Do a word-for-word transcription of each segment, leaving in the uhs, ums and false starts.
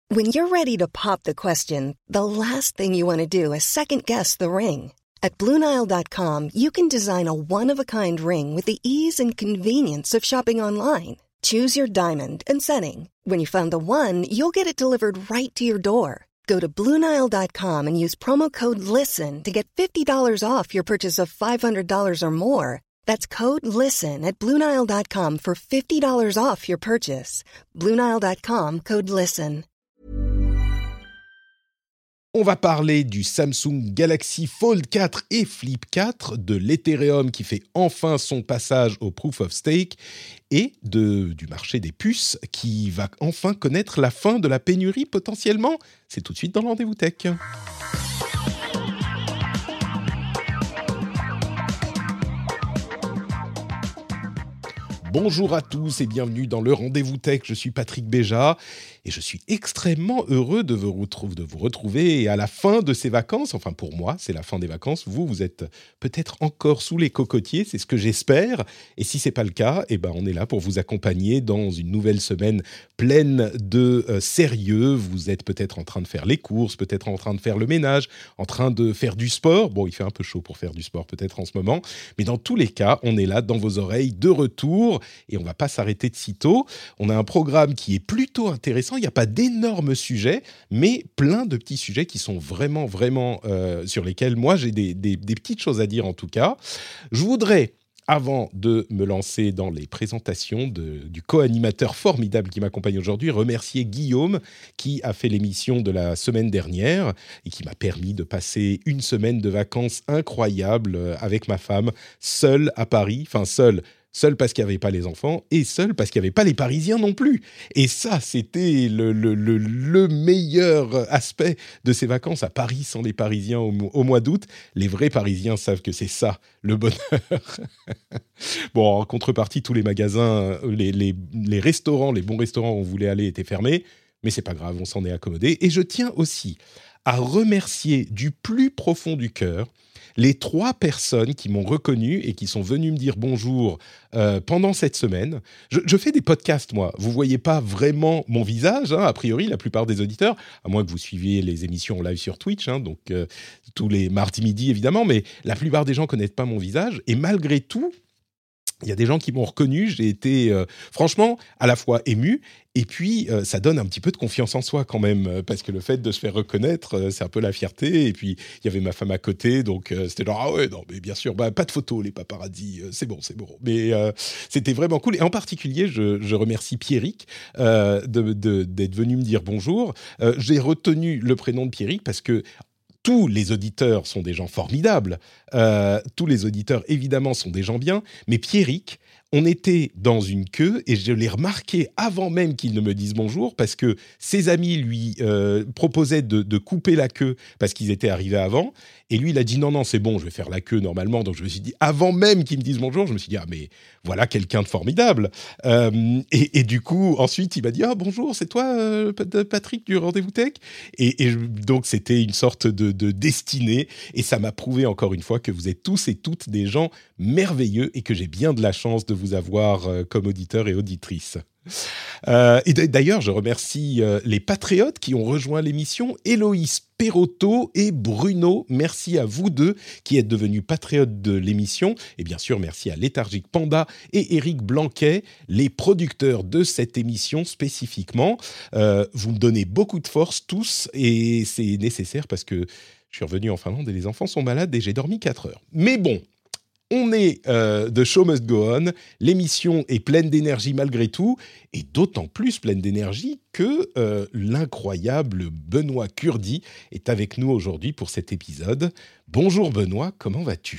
When you're ready to pop the question, the last thing you want to do is second-guess the ring. At Blue Nile dot com, you can design a one-of-a-kind ring with the ease and convenience of shopping online. Choose your diamond and setting. When you find the one, you'll get it delivered right to your door. Go to Blue Nile dot com and use promo code LISTEN to get fifty dollars off your purchase of five hundred dollars or more. That's code LISTEN at Blue Nile dot com for fifty dollars off your purchase. Blue Nile dot com, code LISTEN. On va parler du Samsung Galaxy Fold quatre et Flip quatre, de l'Ethereum qui fait enfin son passage au Proof of Stake et de, du marché des puces qui va enfin connaître la fin de la pénurie potentiellement. C'est tout de suite dans le Rendez-vous Tech. Bonjour à tous et bienvenue dans le Rendez-vous Tech. Je suis Patrick Béja et je suis extrêmement heureux de vous, retrouver, de vous retrouver à la fin de ces vacances. Enfin, pour moi, c'est la fin des vacances. Vous, vous êtes peut-être encore sous les cocotiers, c'est ce que j'espère. Et si ce n'est pas le cas, eh ben, on est là pour vous accompagner dans une nouvelle semaine pleine de euh, sérieux. Vous êtes peut-être en train de faire les courses, peut-être en train de faire le ménage, en train de faire du sport. Bon, il fait un peu chaud pour faire du sport peut-être en ce moment. Mais dans tous les cas, on est là dans vos oreilles de retour. Et on ne va pas s'arrêter de sitôt. On a un programme qui est plutôt intéressant. Il n'y a pas d'énormes sujets, mais plein de petits sujets qui sont vraiment, vraiment euh, sur lesquels moi, j'ai des, des, des petites choses à dire en tout cas. Je voudrais, avant de me lancer dans les présentations de, du co-animateur formidable qui m'accompagne aujourd'hui, remercier Guillaume qui a fait l'émission de la semaine dernière et qui m'a permis de passer une semaine de vacances incroyable avec ma femme, seule à Paris, enfin seule, Seul parce qu'il n'y avait pas les enfants et seul parce qu'il n'y avait pas les Parisiens non plus. Et ça, c'était le, le, le, le meilleur aspect de ces vacances à Paris sans les Parisiens au, au mois d'août. Les vrais Parisiens savent que c'est ça, le bonheur. Bon, en contrepartie, tous les magasins, les, les, les restaurants, les bons restaurants où on voulait aller étaient fermés. Mais c'est pas grave, on s'en est accommodé. Et je tiens aussi à remercier du plus profond du cœur les trois personnes qui m'ont reconnu et qui sont venues me dire bonjour euh, pendant cette semaine. Je, je fais des podcasts, moi. Vous ne voyez pas vraiment mon visage, hein, a priori, la plupart des auditeurs, à moins que vous suiviez les émissions en live sur Twitch, hein, donc euh, tous les mardis midi, évidemment, mais la plupart des gens ne connaissent pas mon visage. Et malgré tout, il y a des gens qui m'ont reconnu, j'ai été euh, franchement à la fois ému et puis euh, ça donne un petit peu de confiance en soi quand même euh, parce que le fait de se faire reconnaître, euh, c'est un peu la fierté et puis il y avait ma femme à côté donc euh, c'était genre ah ouais non mais bien sûr bah, pas de photos les paparazzis, euh, c'est bon c'est bon mais euh, c'était vraiment cool et en particulier je, je remercie Pierrick euh, de, de, d'être venu me dire bonjour. Euh, j'ai retenu le prénom de Pierrick parce que tous les auditeurs sont des gens formidables. Euh, tous les auditeurs, évidemment, sont des gens bien. Mais Pierrick, on était dans une queue et je l'ai remarqué avant même qu'il ne me dise bonjour parce que ses amis lui euh, proposaient de, de couper la queue parce qu'ils étaient arrivés avant. Et lui, il a dit non, non, c'est bon, je vais faire la queue normalement. Donc je me suis dit, avant même qu'il me dise bonjour, je me suis dit, ah mais voilà quelqu'un de formidable. Euh, et, et du coup, ensuite, il m'a dit, ah bonjour, c'est toi, euh, Patrick du Rendez-vous Tech. Et, et donc, c'était une sorte de, de destinée. Et ça m'a prouvé encore une fois que vous êtes tous et toutes des gens merveilleux et que j'ai bien de la chance de vous avoir euh, comme auditeurs et auditrices. Euh, et d'ailleurs, je remercie euh, les patriotes qui ont rejoint l'émission, Héloïse Perotto et Bruno. Merci à vous deux qui êtes devenus patriotes de l'émission. Et bien sûr, merci à Léthargique Panda et Éric Blanquet, les producteurs de cette émission spécifiquement. Euh, vous me donnez beaucoup de force tous et c'est nécessaire parce que je suis revenu en Finlande et les enfants sont malades et j'ai dormi quatre heures. Mais bon, on est euh, The Show Must Go On, l'émission est pleine d'énergie malgré tout, et d'autant plus pleine d'énergie que euh, l'incroyable Benoît Curdi est avec nous aujourd'hui pour cet épisode. Bonjour Benoît, comment vas-tu ?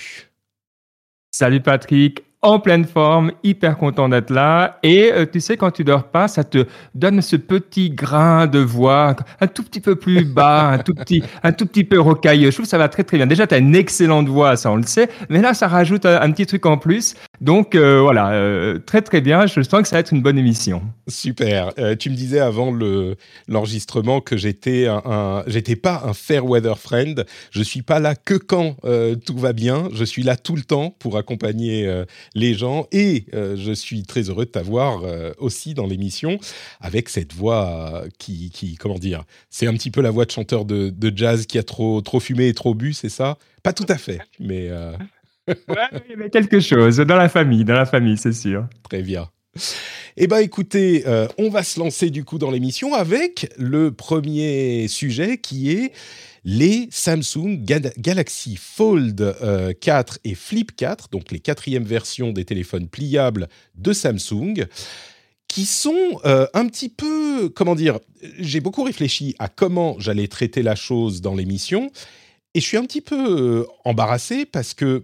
Salut Patrick, en pleine forme, hyper content d'être là. Et euh, tu sais, quand tu dors pas, ça te donne ce petit grain de voix, un tout petit peu plus bas, un tout petit, un tout petit peu rocailleux. Je trouve que ça va très très bien. Déjà, tu as une excellente voix, ça on le sait. Mais là, ça rajoute un, un petit truc en plus. Donc euh, voilà, euh, très très bien. Je sens que ça va être une bonne émission. Super. Euh, tu me disais avant le, l'enregistrement que j'étais un, un, j'étais pas un fair weather friend. Je suis pas là que quand euh, tout va bien. Je suis là tout le temps pour accompagner euh, les gens et euh, je suis très heureux de t'avoir euh, aussi dans l'émission avec cette voix qui, qui, comment dire, c'est un petit peu la voix de chanteur de, de jazz qui a trop, trop fumé et trop bu, c'est ça? Pas tout à fait, mais euh... ouais, il y avait quelque chose dans la famille, dans la famille, c'est sûr. Très bien. Eh bien, écoutez, euh, on va se lancer du coup dans l'émission avec le premier sujet qui est les Samsung Ga- Galaxy Fold euh, quatre et Flip quatre, donc les quatrièmes versions des téléphones pliables de Samsung, qui sont euh, un petit peu, comment dire, j'ai beaucoup réfléchi à comment j'allais traiter la chose dans l'émission, et je suis un petit peu euh, embarrassé parce que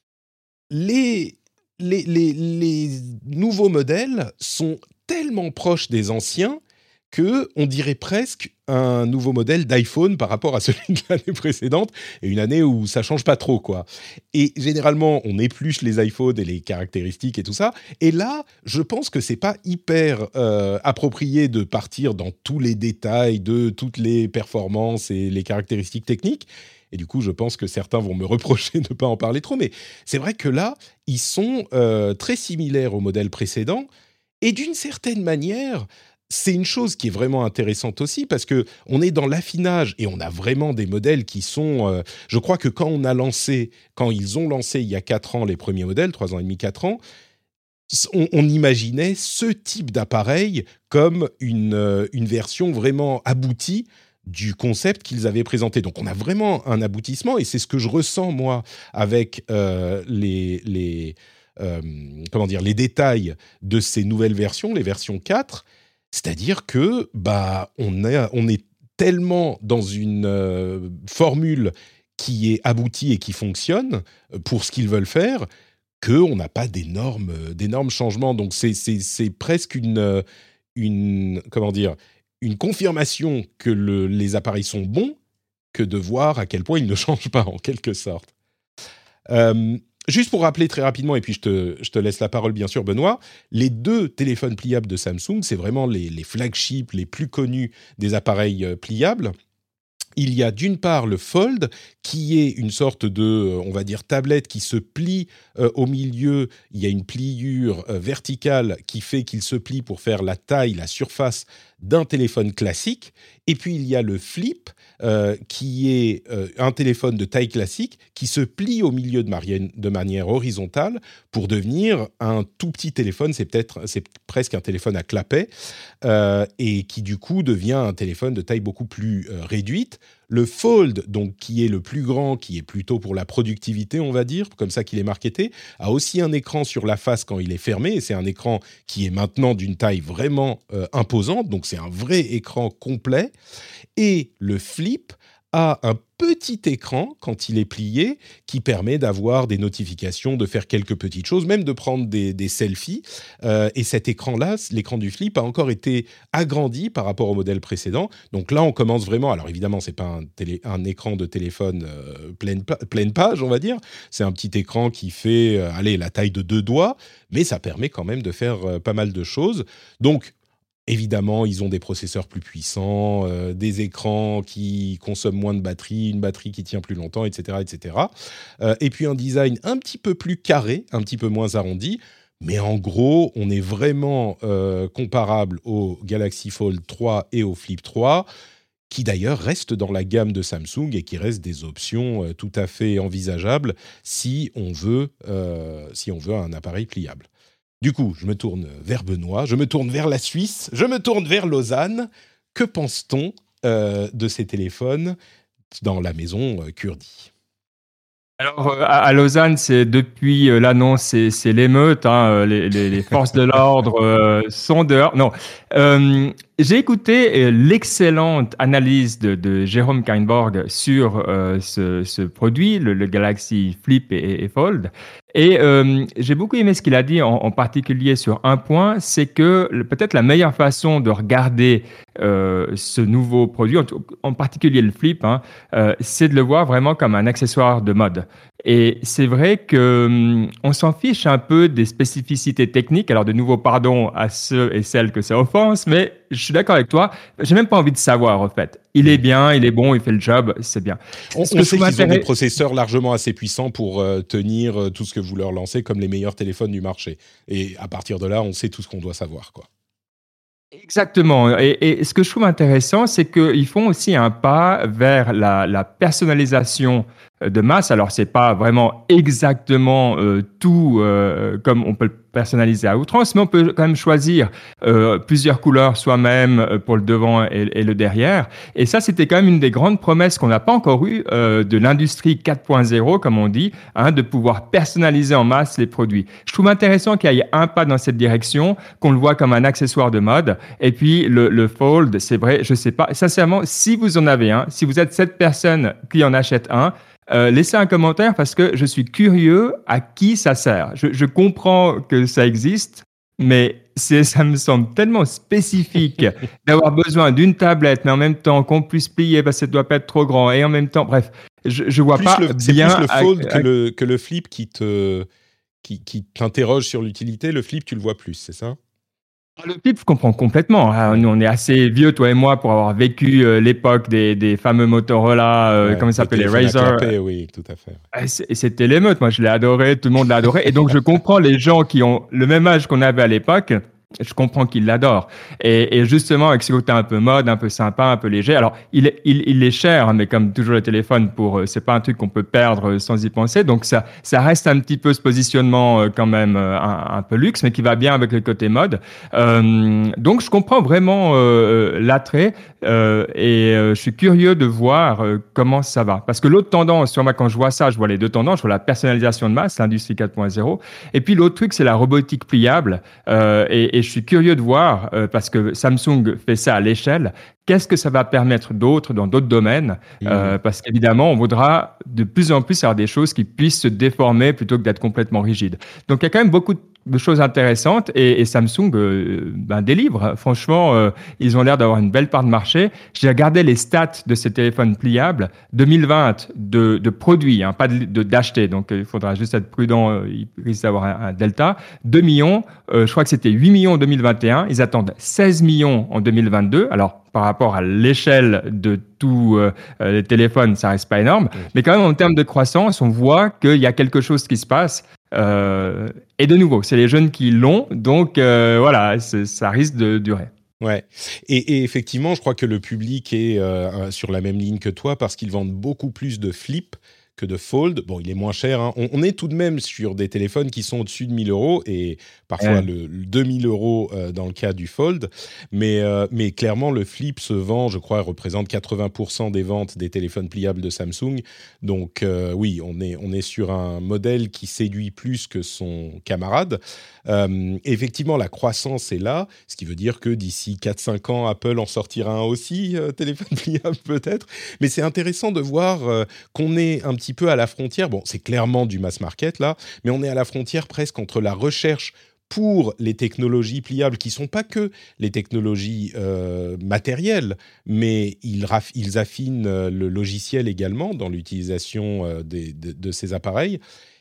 les... Les, les, les nouveaux modèles sont tellement proches des anciens qu'on dirait presque un nouveau modèle d'iPhone par rapport à celui de l'année précédente, et une année où ça change pas trop, quoi. Et généralement, on épluche les iPhones et les caractéristiques et tout ça, et là, je pense que c'est pas hyper euh, approprié de partir dans tous les détails de toutes les performances et les caractéristiques techniques. Et du coup, je pense que certains vont me reprocher de ne pas en parler trop. Mais c'est vrai que là, ils sont euh, très similaires au modèle précédent. Et d'une certaine manière, c'est une chose qui est vraiment intéressante aussi parce qu'on est dans l'affinage et on a vraiment des modèles qui sont... Euh, je crois que quand on a lancé, quand ils ont lancé il y a quatre ans les premiers modèles, trois ans et demi, quatre ans, on, on imaginait ce type d'appareil comme une, euh, une version vraiment aboutie du concept qu'ils avaient présenté. Donc, on a vraiment un aboutissement, et c'est ce que je ressens, moi, avec euh, les, les, euh, comment dire, les détails de ces nouvelles versions, les versions quatre, c'est-à-dire que bah, on, est, on est tellement dans une euh, formule qui est aboutie et qui fonctionne pour ce qu'ils veulent faire, qu'on n'a pas d'énormes, d'énormes changements. Donc, c'est, c'est, c'est presque une, une... Comment dire une confirmation que le, les appareils sont bons que de voir à quel point ils ne changent pas, en quelque sorte. Euh, juste pour rappeler très rapidement, et puis je te, je te laisse la parole bien sûr, Benoît, les deux téléphones pliables de Samsung, c'est vraiment les, les flagships les plus connus des appareils euh, pliables. Il y a d'une part le Fold, qui est une sorte de, on va dire, tablette qui se plie euh, au milieu. Il y a une pliure euh, verticale qui fait qu'il se plie pour faire la taille, la surface d'un téléphone classique. Et puis, il y a le Flip, euh, qui est euh, un téléphone de taille classique qui se plie au milieu de, mari- de manière horizontale pour devenir un tout petit téléphone. C'est peut-être, c'est presque un téléphone à clapet, euh, et qui, du coup, devient un téléphone de taille beaucoup plus euh, réduite. Le Fold, donc, qui est le plus grand, qui est plutôt pour la productivité, on va dire, comme ça qu'il est marketé, a aussi un écran sur la face quand il est fermé, et c'est un écran qui est maintenant d'une taille vraiment euh, imposante, donc c'est un vrai écran complet. Et le Flip a un petit écran, quand il est plié, qui permet d'avoir des notifications, de faire quelques petites choses, même de prendre des, des selfies. Euh, et cet écran-là, l'écran du Flip, a encore été agrandi par rapport au modèle précédent. Donc là, on commence vraiment... Alors évidemment, ce n'est pas un, télé, un écran de téléphone euh, pleine, pleine page, on va dire. C'est un petit écran qui fait, euh, allez, la taille de deux doigts, mais ça permet quand même de faire euh, pas mal de choses. Donc, évidemment, ils ont des processeurs plus puissants, euh, des écrans qui consomment moins de batterie, une batterie qui tient plus longtemps, et cetera, et cetera. Euh, et puis un design un petit peu plus carré, un petit peu moins arrondi. Mais en gros, on est vraiment euh, comparable au Galaxy Fold trois et au Flip trois, qui d'ailleurs restent dans la gamme de Samsung et qui restent des options euh, tout à fait envisageables si on veut, euh, si on veut un appareil pliable. Du coup, je me tourne vers Benoît, je me tourne vers la Suisse, je me tourne vers Lausanne. Que pense-t-on euh, de ces téléphones dans la maison euh, Kurdi ? Alors, euh, à à Lausanne, c'est depuis euh, l'annonce, c'est, c'est l'émeute, hein, les, les, les forces de l'ordre euh, sont dehors. Non, euh, j'ai écouté euh, l'excellente analyse de, de Jérôme Kainborg sur euh, ce, ce produit, le, le Galaxy Flip et, et Fold. Et euh, j'ai beaucoup aimé ce qu'il a dit, en, en particulier sur un point, c'est que le- peut-être la meilleure façon de regarder euh, ce nouveau produit, en, tout- en particulier le Flip, hein, euh, c'est de le voir vraiment comme un accessoire de mode. Et c'est vrai que hum, on s'en fiche un peu des spécificités techniques. Alors de nouveau, pardon à ceux et celles que ça offense, mais je suis d'accord avec toi. J'ai même pas envie de savoir en fait. Il est Mm. bien, il est bon, il fait le job, c'est bien. On, Ce on que je sait trouve qu'ils ont des intéressant. processeurs largement assez puissants pour euh, tenir euh, tout ce que vous leur lancez comme les meilleurs téléphones du marché. Et à partir de là, on sait tout ce qu'on doit savoir, quoi. Exactement. Et, et ce que je trouve intéressant, c'est qu'ils font aussi un pas vers la, la personnalisation euh, de masse. Alors, c'est pas vraiment exactement euh, tout euh, comme on peut le personnaliser à outrance, mais on peut quand même choisir euh, plusieurs couleurs soi-même euh, pour le devant et, et le derrière. Et ça, c'était quand même une des grandes promesses qu'on n'a pas encore eues euh, de l'industrie quatre point zéro, comme on dit, hein, de pouvoir personnaliser en masse les produits. Je trouve intéressant qu'il y ait un pas dans cette direction, qu'on le voit comme un accessoire de mode. Et puis, le, le Fold, c'est vrai, je sais pas. Sincèrement, si vous en avez un, si vous êtes cette personne qui en achète un, euh, laissez un commentaire parce que je suis curieux à qui ça sert. Je, je comprends que ça existe, mais c'est, ça me semble tellement spécifique d'avoir besoin d'une tablette, mais en même temps qu'on puisse plier parce que ça ne doit pas être trop grand. Et en même temps, bref, je ne vois Plus pas le, c'est bien... plus le à- fold que à- le, que le flip qui, te, qui, qui t'interroge sur l'utilité. Le flip, tu le vois plus, c'est ça? Le flip, je comprends complètement. Ah, Ouais. nous, on est assez vieux, toi et moi, pour avoir vécu euh, l'époque des, des fameux Motorola, euh, Ouais, comment ça le s'appelait, les téléphone à Razer. clapet, oui, tout à fait. Ah, c'est- C'était l'émeute. Moi, je l'ai adoré. Tout le monde l'a adoré. Et donc, je comprends les gens qui ont le même âge qu'on avait à l'époque. Je comprends qu'ils l'adorent. Et, et justement, avec ce côté un peu mode, un peu sympa, un peu léger. Alors, il est, il, il est cher, hein, mais comme toujours le téléphone, pour, euh, c'est pas un truc qu'on peut perdre euh, sans y penser. Donc, ça, ça reste un petit peu ce positionnement euh, quand même euh, un, un peu luxe, mais qui va bien avec le côté mode. Euh, donc, je comprends vraiment euh, l'attrait euh, et euh, je suis curieux de voir euh, comment ça va. Parce que l'autre tendance, sur moi, quand je vois ça, je vois les deux tendances. Je vois la personnalisation de masse, l'industrie quatre point zéro. Et puis, l'autre truc, c'est la robotique pliable. Euh, et, et je suis curieux de voir, euh, parce que Samsung fait ça à l'échelle, qu'est-ce que ça va permettre d'autres dans d'autres domaines euh, Mm. parce qu'évidemment, on voudra de plus en plus avoir des choses qui puissent se déformer plutôt que d'être complètement rigides. Donc, il y a quand même beaucoup de choses intéressantes et, et Samsung euh, ben, délivre. Franchement, euh, ils ont l'air d'avoir une belle part de marché. J'ai regardé les stats de ces téléphones pliables. deux mille vingt de, de produits, hein, pas de, de, d'acheter. Donc, euh, il faudra juste être prudent. Euh, il risque d'avoir un, un delta. deux millions, euh, je crois que c'était huit millions en deux mille vingt et un. Ils attendent seize millions en deux mille vingt-deux. Alors, par rapport à l'échelle de tous euh, les téléphones, ça reste pas énorme. Mm. Mais quand même, en termes de croissance, on voit qu'il y a quelque chose qui se passe. Euh, et de nouveau, c'est les jeunes qui l'ont. Donc, euh, voilà, c'est- ça risque de durer. Ouais. Et, et effectivement, je crois que le public est euh, sur la même ligne que toi parce qu'ils vendent beaucoup plus de flip que de fold. Bon, il est moins cher, hein. On, on est tout de même sur des téléphones qui sont au-dessus de mille euros et parfois Ouais. le, le deux mille euros euh, dans le cas du fold. Mais, euh, mais clairement, le flip se vend, je crois, représente quatre-vingts pour cent des ventes des téléphones pliables de Samsung. Donc euh, oui, on est, on est sur un modèle qui séduit plus que son camarade. Euh, effectivement, la croissance est là, ce qui veut dire que d'ici quatre cinq ans, Apple en sortira un aussi, euh, téléphone pliable peut-être. Mais c'est intéressant de voir euh, qu'on est un petit peu à la frontière. Bon, c'est clairement du mass market là, mais on est à la frontière presque entre la recherche pour les technologies pliables, qui ne sont pas que les technologies euh, matérielles, mais ils, raf- ils affinent euh, le logiciel également dans l'utilisation euh, des, de, de ces appareils.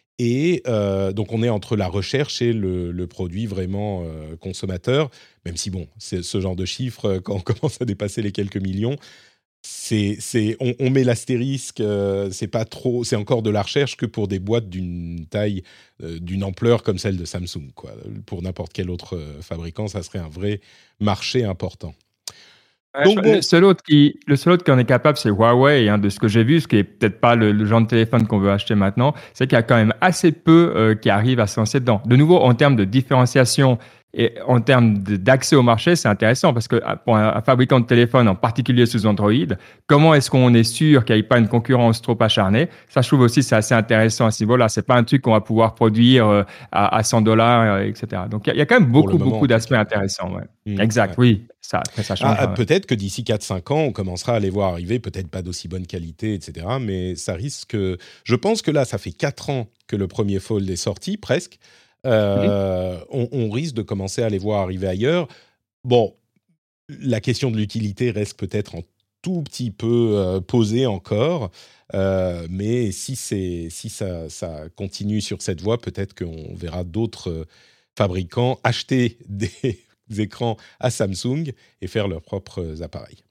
Et euh, donc, on est entre la recherche et le, le produit vraiment euh, consommateur, même si, bon, c'est ce genre de chiffres, euh, quand on commence à dépasser les quelques millions, c'est, c'est, on, on met l'astérisque, euh, c'est pas trop, c'est encore de la recherche que pour des boîtes d'une taille, euh, d'une ampleur comme celle de Samsung, quoi. Pour n'importe quel autre euh, fabricant, ça serait un vrai marché important. Ouais, Donc, je- le bon, seul autre qui, le seul autre qui en est capable, c'est Huawei. Hein, de ce que j'ai vu, ce qui est peut-être pas le, le genre de téléphone qu'on veut acheter maintenant, c'est qu'il y a quand même assez peu euh, qui arrivent à se lancer dedans. De nouveau, en termes de différenciation et en termes de- d'accès au marché, c'est intéressant parce que ah, pour un, un fabricant de téléphone, en particulier sous Android, comment est-ce qu'on est sûr qu'il n'y ait pas une concurrence trop acharnée? Ça, je trouve aussi c'est assez intéressant à ce niveau-là. C'est pas un truc qu'on va pouvoir produire euh, à, à cent dollars, euh, et cetera. Donc, il y, a il y a quand même pour le beaucoup, moment, en beaucoup tout d'aspects cas. intéressants. Ouais. Mmh, Exact, ouais. oui. Ça, après, ça Ah, change. ah, peut-être que d'ici quatre cinq ans, on commencera à les voir arriver, peut-être pas d'aussi bonne qualité, et cetera. Mais ça risque... Je pense que là, ça fait quatre ans que le premier Fold est sorti, presque. Euh, on, on risque de commencer à les voir arriver ailleurs. Bon, la question de l'utilité reste peut-être en tout petit peu euh, posé encore. Euh, mais si, c'est, si ça, ça continue sur cette voie, peut-être qu'on verra d'autres euh, fabricants acheter des écrans à Samsung et faire leurs propres appareils.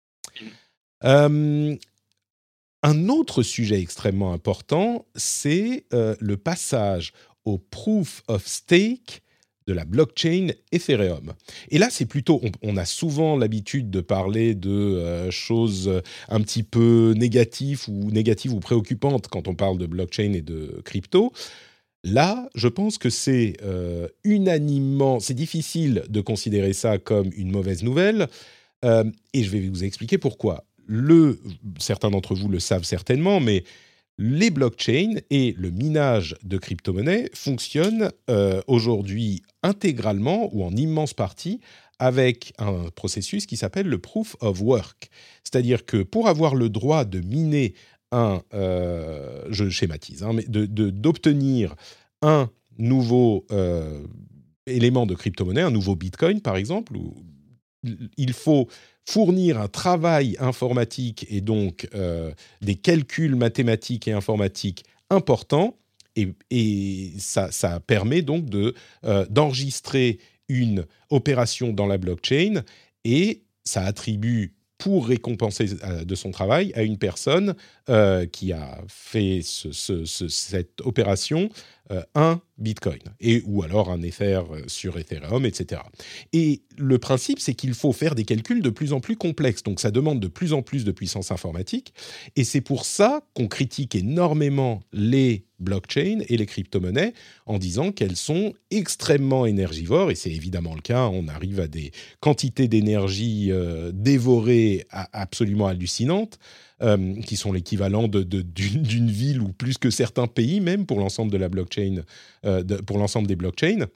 Euh, un autre sujet extrêmement important, c'est euh, le passage au proof of stake de la blockchain Ethereum. Et là, c'est plutôt, on, on a souvent l'habitude de parler de euh, choses un petit peu négatives ou négatives ou préoccupantes quand on parle de blockchain et de crypto. Là, je pense que c'est euh, unanimement, c'est difficile de considérer ça comme une mauvaise nouvelle, euh, et je vais vous expliquer pourquoi. Le, certains d'entre vous le savent certainement, mais les blockchains et le minage de crypto-monnaies fonctionnent euh, aujourd'hui intégralement ou en immense partie avec un processus qui s'appelle le proof of work. C'est-à-dire que pour avoir le droit de miner un, euh, je schématise, hein, mais de, de, d'obtenir un nouveau euh, élément de crypto-monnaie, un nouveau bitcoin par exemple, où il faut fournir un travail informatique et donc euh, des calculs mathématiques et informatiques importants, et, et ça, ça permet donc de, euh, d'enregistrer une opération dans la blockchain, et ça attribue, pour récompenser euh, de son travail, à une personne euh, qui a fait ce, ce, ce, cette opération euh, un bitcoin, et, ou alors un Ether sur Ethereum, et cetera. Et le principe, c'est qu'il faut faire des calculs de plus en plus complexes, donc ça demande de plus en plus de puissance informatique, et c'est pour ça qu'on critique énormément les blockchains et les crypto-monnaies en disant qu'elles sont extrêmement énergivores, et c'est évidemment le cas, on arrive à des quantités d'énergie euh, dévorées à, absolument hallucinantes, euh, qui sont l'équivalent de, de, d'une, d'une ville ou plus que certains pays même pour l'ensemble de la blockchain, euh, de, pour l'ensemble des blockchains.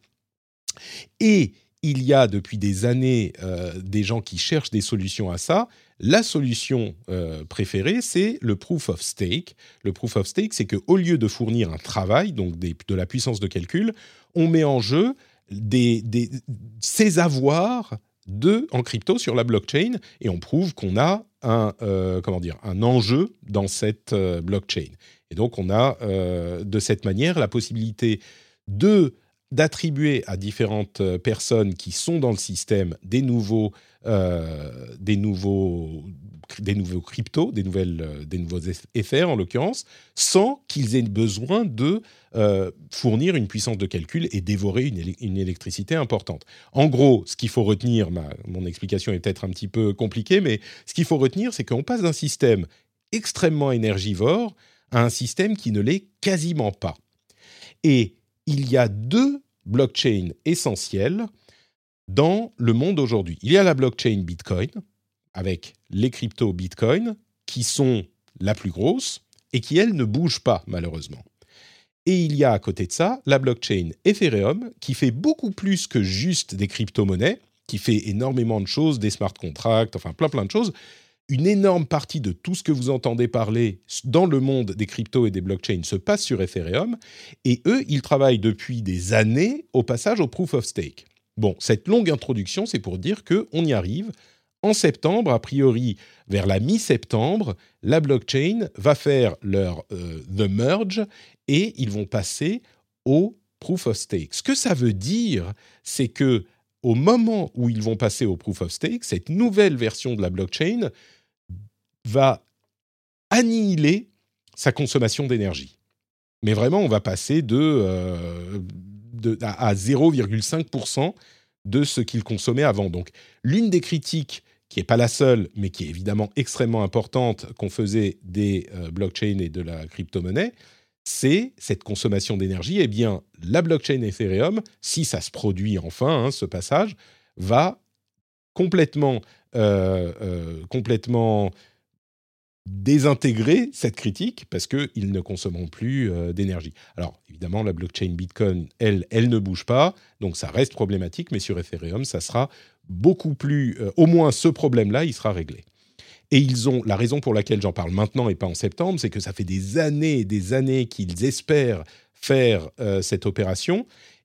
Et il y a depuis des années euh, des gens qui cherchent des solutions à ça. La solution euh, préférée, c'est le proof of stake. Le proof of stake, c'est qu'au lieu de fournir un travail, donc des, de la puissance de calcul, on met en jeu des, des, ces avoirs de, en crypto sur la blockchain, et on prouve qu'on a un, euh, comment dire, un enjeu dans cette euh, blockchain. Et donc, on a euh, de cette manière la possibilité de d'attribuer à différentes personnes qui sont dans le système des nouveaux, euh, des nouveaux, des nouveaux cryptos, des, nouvelles, des nouveaux Ethers en l'occurrence, sans qu'ils aient besoin de euh, fournir une puissance de calcul et dévorer une, éle- une électricité importante. En gros, ce qu'il faut retenir, ma, mon explication est peut-être un petit peu compliquée, mais ce qu'il faut retenir, c'est qu'on passe d'un système extrêmement énergivore à un système qui ne l'est quasiment pas. Et il y a deux blockchains essentielles dans le monde aujourd'hui. Il y a la blockchain Bitcoin, avec les cryptos Bitcoin, qui sont la plus grosse et qui, elle, ne bouge pas, malheureusement. Et il y a à côté de ça la blockchain Ethereum, qui fait beaucoup plus que juste des crypto-monnaies, qui fait énormément de choses, des smart contracts, enfin plein plein de choses. Une énorme partie de tout ce que vous entendez parler dans le monde des cryptos et des blockchains se passe sur Ethereum, et eux, ils travaillent depuis des années au passage au proof of stake. Bon, cette longue introduction, c'est pour dire qu'on y arrive. En septembre, a priori, vers la mi-septembre, la blockchain va faire leur euh, the merge, et ils vont passer au proof of stake. Ce que ça veut dire, c'est que au moment où ils vont passer au proof of stake, cette nouvelle version de la blockchain va annihiler sa consommation d'énergie. Mais vraiment, on va passer de, euh, de, à, à zéro virgule cinq pour cent de ce qu'il consommait avant. Donc, l'une des critiques, qui n'est pas la seule, mais qui est évidemment extrêmement importante, qu'on faisait des euh, blockchains et de la crypto-monnaie, c'est cette consommation d'énergie. Eh bien, la blockchain Ethereum, si ça se produit enfin, hein, ce passage, va complètement, euh, euh, complètement désintégrer cette critique parce qu'ils ne consommeront plus euh, d'énergie. Alors, évidemment, la blockchain Bitcoin, elle, elle ne bouge pas, donc ça reste problématique, mais sur Ethereum, ça sera beaucoup plus... Euh, au moins, ce problème-là, il sera réglé. Et ils ont, la raison pour laquelle j'en parle maintenant et pas en septembre, c'est que ça fait des années et des années qu'ils espèrent faire euh, cette opération,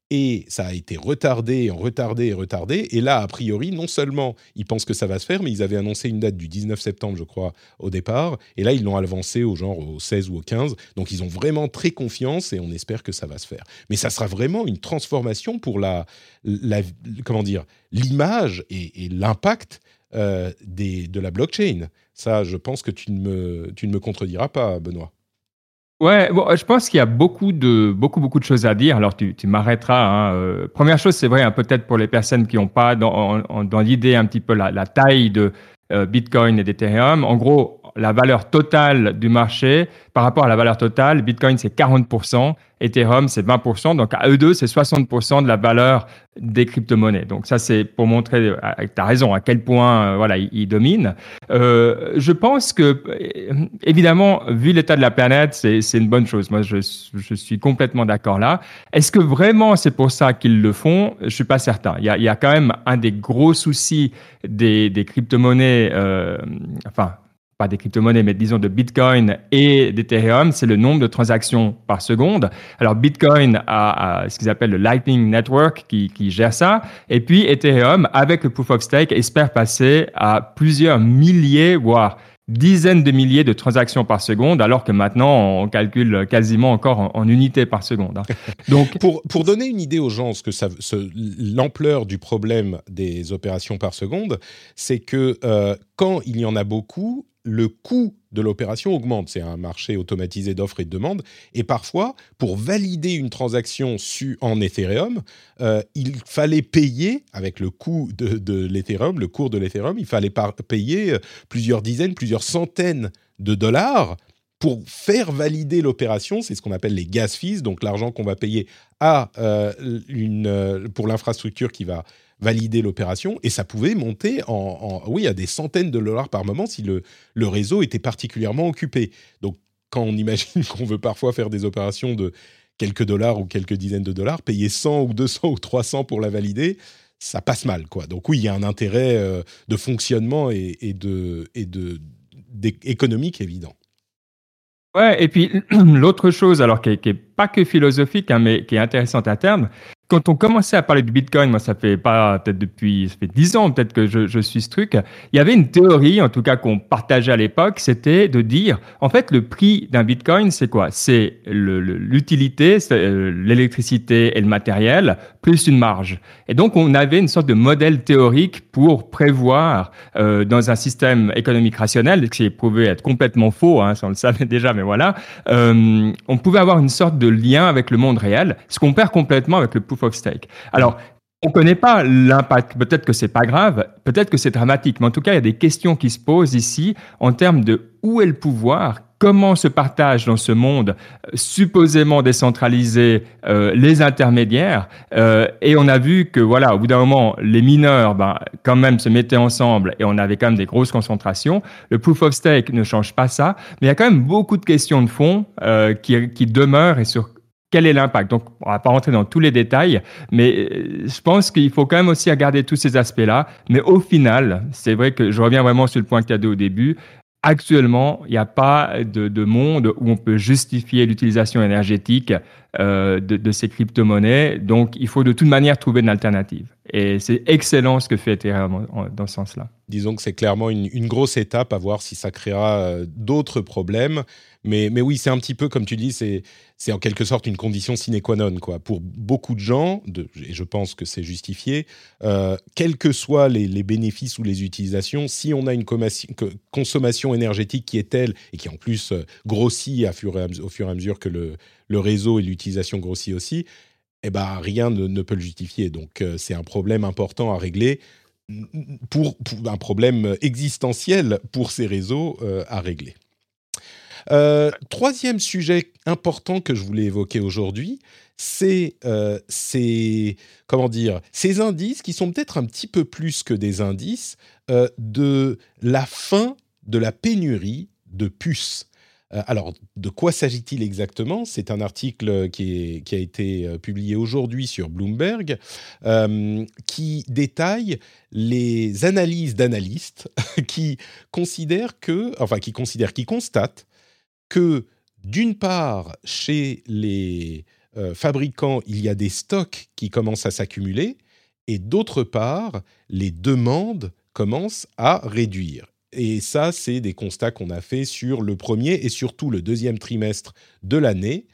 Et ça a été retardé, retardé et retardé. Et là, a priori, non seulement ils pensent que ça va se faire, mais ils avaient annoncé une date du dix-neuf septembre, je crois, au départ. Et là, ils l'ont avancé au genre au seize ou au quinze. Donc, ils ont vraiment très confiance et on espère que ça va se faire. Mais ça sera vraiment une transformation pour la, la comment dire, l'image et, et l'impact euh, des, de la blockchain. Ça, je pense que tu ne me, tu ne me contrediras pas, Benoît. Ouais, bon, je pense qu'il y a beaucoup de, beaucoup, beaucoup de choses à dire. Alors, tu, tu m'arrêteras. Hein. Euh, première chose, c'est vrai, hein, peut-être pour les personnes qui n'ont pas dans, en- dans l'idée un petit peu la, la taille de euh, Bitcoin et d'Ethereum. En gros, la valeur totale du marché par rapport à la valeur totale, Bitcoin, c'est quarante pour cent, Ethereum, c'est vingt pour cent. Donc, à eux deux, c'est soixante pour cent de la valeur des crypto-monnaies. Donc, ça, c'est pour montrer, tu as raison, à quel point euh, voilà, ils, ils dominent. Euh, je pense que, euh, évidemment, vu l'état de la planète, c'est, c'est une bonne chose. Moi, je, je suis complètement d'accord là. Est-ce que vraiment c'est pour ça qu'ils le font? Je suis pas certain. Il y a, il y a quand même un des gros soucis des, des crypto-monnaies, euh, enfin, pas des crypto-monnaies, mais disons de Bitcoin et d'Ethereum, c'est le nombre de transactions par seconde. Alors, Bitcoin a, a ce qu'ils appellent le Lightning Network qui, qui gère ça. Et puis, Ethereum, avec le Proof of Stake, espère passer à plusieurs milliers, voire dizaines de milliers de transactions par seconde, alors que maintenant, on calcule quasiment encore en, en unités par seconde. Hein. Donc, pour, pour donner une idée aux gens, ce que ça, ce, l'ampleur du problème des opérations par seconde, c'est que euh, quand il y en a beaucoup, le coût de l'opération augmente. C'est un marché automatisé d'offres et de demandes. Et parfois, pour valider une transaction su en Ethereum, euh, il fallait payer, avec le coût de, de l'Ethereum, le cours de l'Ethereum, il fallait par- payer plusieurs dizaines, plusieurs centaines de dollars pour faire valider l'opération. C'est ce qu'on appelle les gas fees, donc l'argent qu'on va payer à, euh, une, euh, pour l'infrastructure qui va valider l'opération, et ça pouvait monter en, en, oui, à des centaines de dollars par moment si le, le réseau était particulièrement occupé. Donc, quand on imagine qu'on veut parfois faire des opérations de quelques dollars ou quelques dizaines de dollars, payer cent ou deux cents ou trois cents pour la valider, ça passe mal, quoi. Donc oui, il y a un intérêt euh, de fonctionnement et, et, de, et de, économique évident. Ouais, et puis l'autre chose, alors qui est, qui est pas que philosophique, hein, mais qui est intéressante à terme, quand on commençait à parler du Bitcoin, moi ça fait pas peut-être depuis, ça fait dix ans peut-être que je, je suis ce truc, il y avait une théorie, en tout cas qu'on partageait à l'époque, c'était de dire, en fait le prix d'un Bitcoin c'est quoi? C'est le, le, l'utilité, c'est euh, l'électricité et le matériel, plus une marge. Et donc on avait une sorte de modèle théorique pour prévoir euh, dans un système économique rationnel, qui est prouvé être complètement faux, hein, ça on le savait déjà, mais voilà, euh, on pouvait avoir une sorte de lien avec le monde réel, ce qu'on perd complètement avec le proof of stake. Alors, on ne connaît pas l'impact. Peut-être que c'est pas grave, peut-être que c'est dramatique, mais en tout cas, il y a des questions qui se posent ici en termes de où est le pouvoir, comment se partagent dans ce monde euh, supposément décentralisé euh, les intermédiaires. Euh, et on a vu que, voilà, au bout d'un moment, les mineurs, ben, quand même, se mettaient ensemble et on avait quand même des grosses concentrations. Le proof of stake ne change pas ça, mais il y a quand même beaucoup de questions de fond euh, qui, qui demeurent et sur quel est l'impact. Donc, on ne va pas rentrer dans tous les détails, mais je pense qu'il faut quand même aussi regarder tous ces aspects-là. Mais au final, c'est vrai que je reviens vraiment sur le point que tu as dit au début. Actuellement, il n'y a pas de, de monde où on peut justifier l'utilisation énergétique euh, de, de ces crypto-monnaies. Donc, il faut de toute manière trouver une alternative. Et c'est excellent ce que fait Ethereum dans ce sens-là. Disons que c'est clairement une, une grosse étape à voir si ça créera euh, d'autres problèmes. Mais, mais oui, c'est un petit peu, comme tu dis, c'est, c'est en quelque sorte une condition sine qua non, quoi. Pour beaucoup de gens, de, et je pense que c'est justifié, euh, quels que soient les, les bénéfices ou les utilisations, si on a une consommation énergétique qui est telle, et qui en plus euh, grossit à fur et à, au fur et à mesure que le, le réseau et l'utilisation grossit aussi, eh ben, rien ne, ne peut le justifier. Donc euh, c'est un problème important à régler, pour, pour un problème existentiel pour ces réseaux euh, à régler. Euh, troisième sujet important que je voulais évoquer aujourd'hui, c'est euh, ces, comment dire, ces indices qui sont peut-être un petit peu plus que des indices euh, de la fin de la pénurie de puces. Euh, alors, de quoi s'agit-il exactement ? C'est un article qui, est, qui a été euh, publié aujourd'hui sur Bloomberg euh, qui détaille les analyses d'analystes qui considèrent que, enfin, qui considèrent, qui constatent que, d'une part, chez les euh, fabricant, il y a des stocks qui commencent à s'accumuler, et d'autre part, les demandes commencent à réduire. Et ça, c'est des constats qu'on a fait sur le premier et surtout le deuxième trimestre de l'année.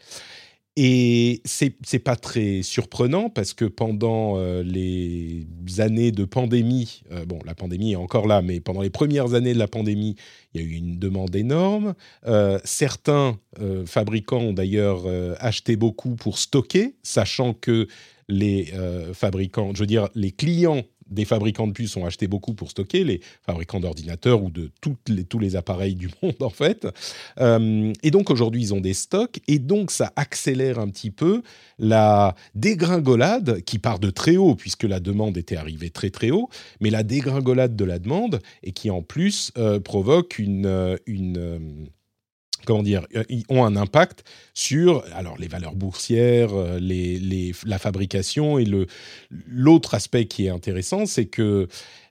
Et c'est c'est pas très surprenant parce que pendant euh, les années de pandémie, euh, bon, la pandémie est encore là, mais pendant les premières années de la pandémie, il y a eu une demande énorme. Euh, certains euh, fabricants ont d'ailleurs euh, acheté beaucoup pour stocker, sachant que les euh, fabricants, je veux dire, les clients des fabricants de puces ont acheté beaucoup pour stocker, les fabricants d'ordinateurs ou de toutes les, tous les appareils du monde, en fait. Euh, et donc, aujourd'hui, ils ont des stocks. Et donc, ça accélère un petit peu la dégringolade qui part de très haut, puisque la demande était arrivée très, très haut, mais la dégringolade de la demande et qui, en plus, euh, provoque une... une euh, comment dire, ils ont un impact sur alors, les valeurs boursières, les, les, la fabrication. Et le, l'autre aspect qui est intéressant, c'est que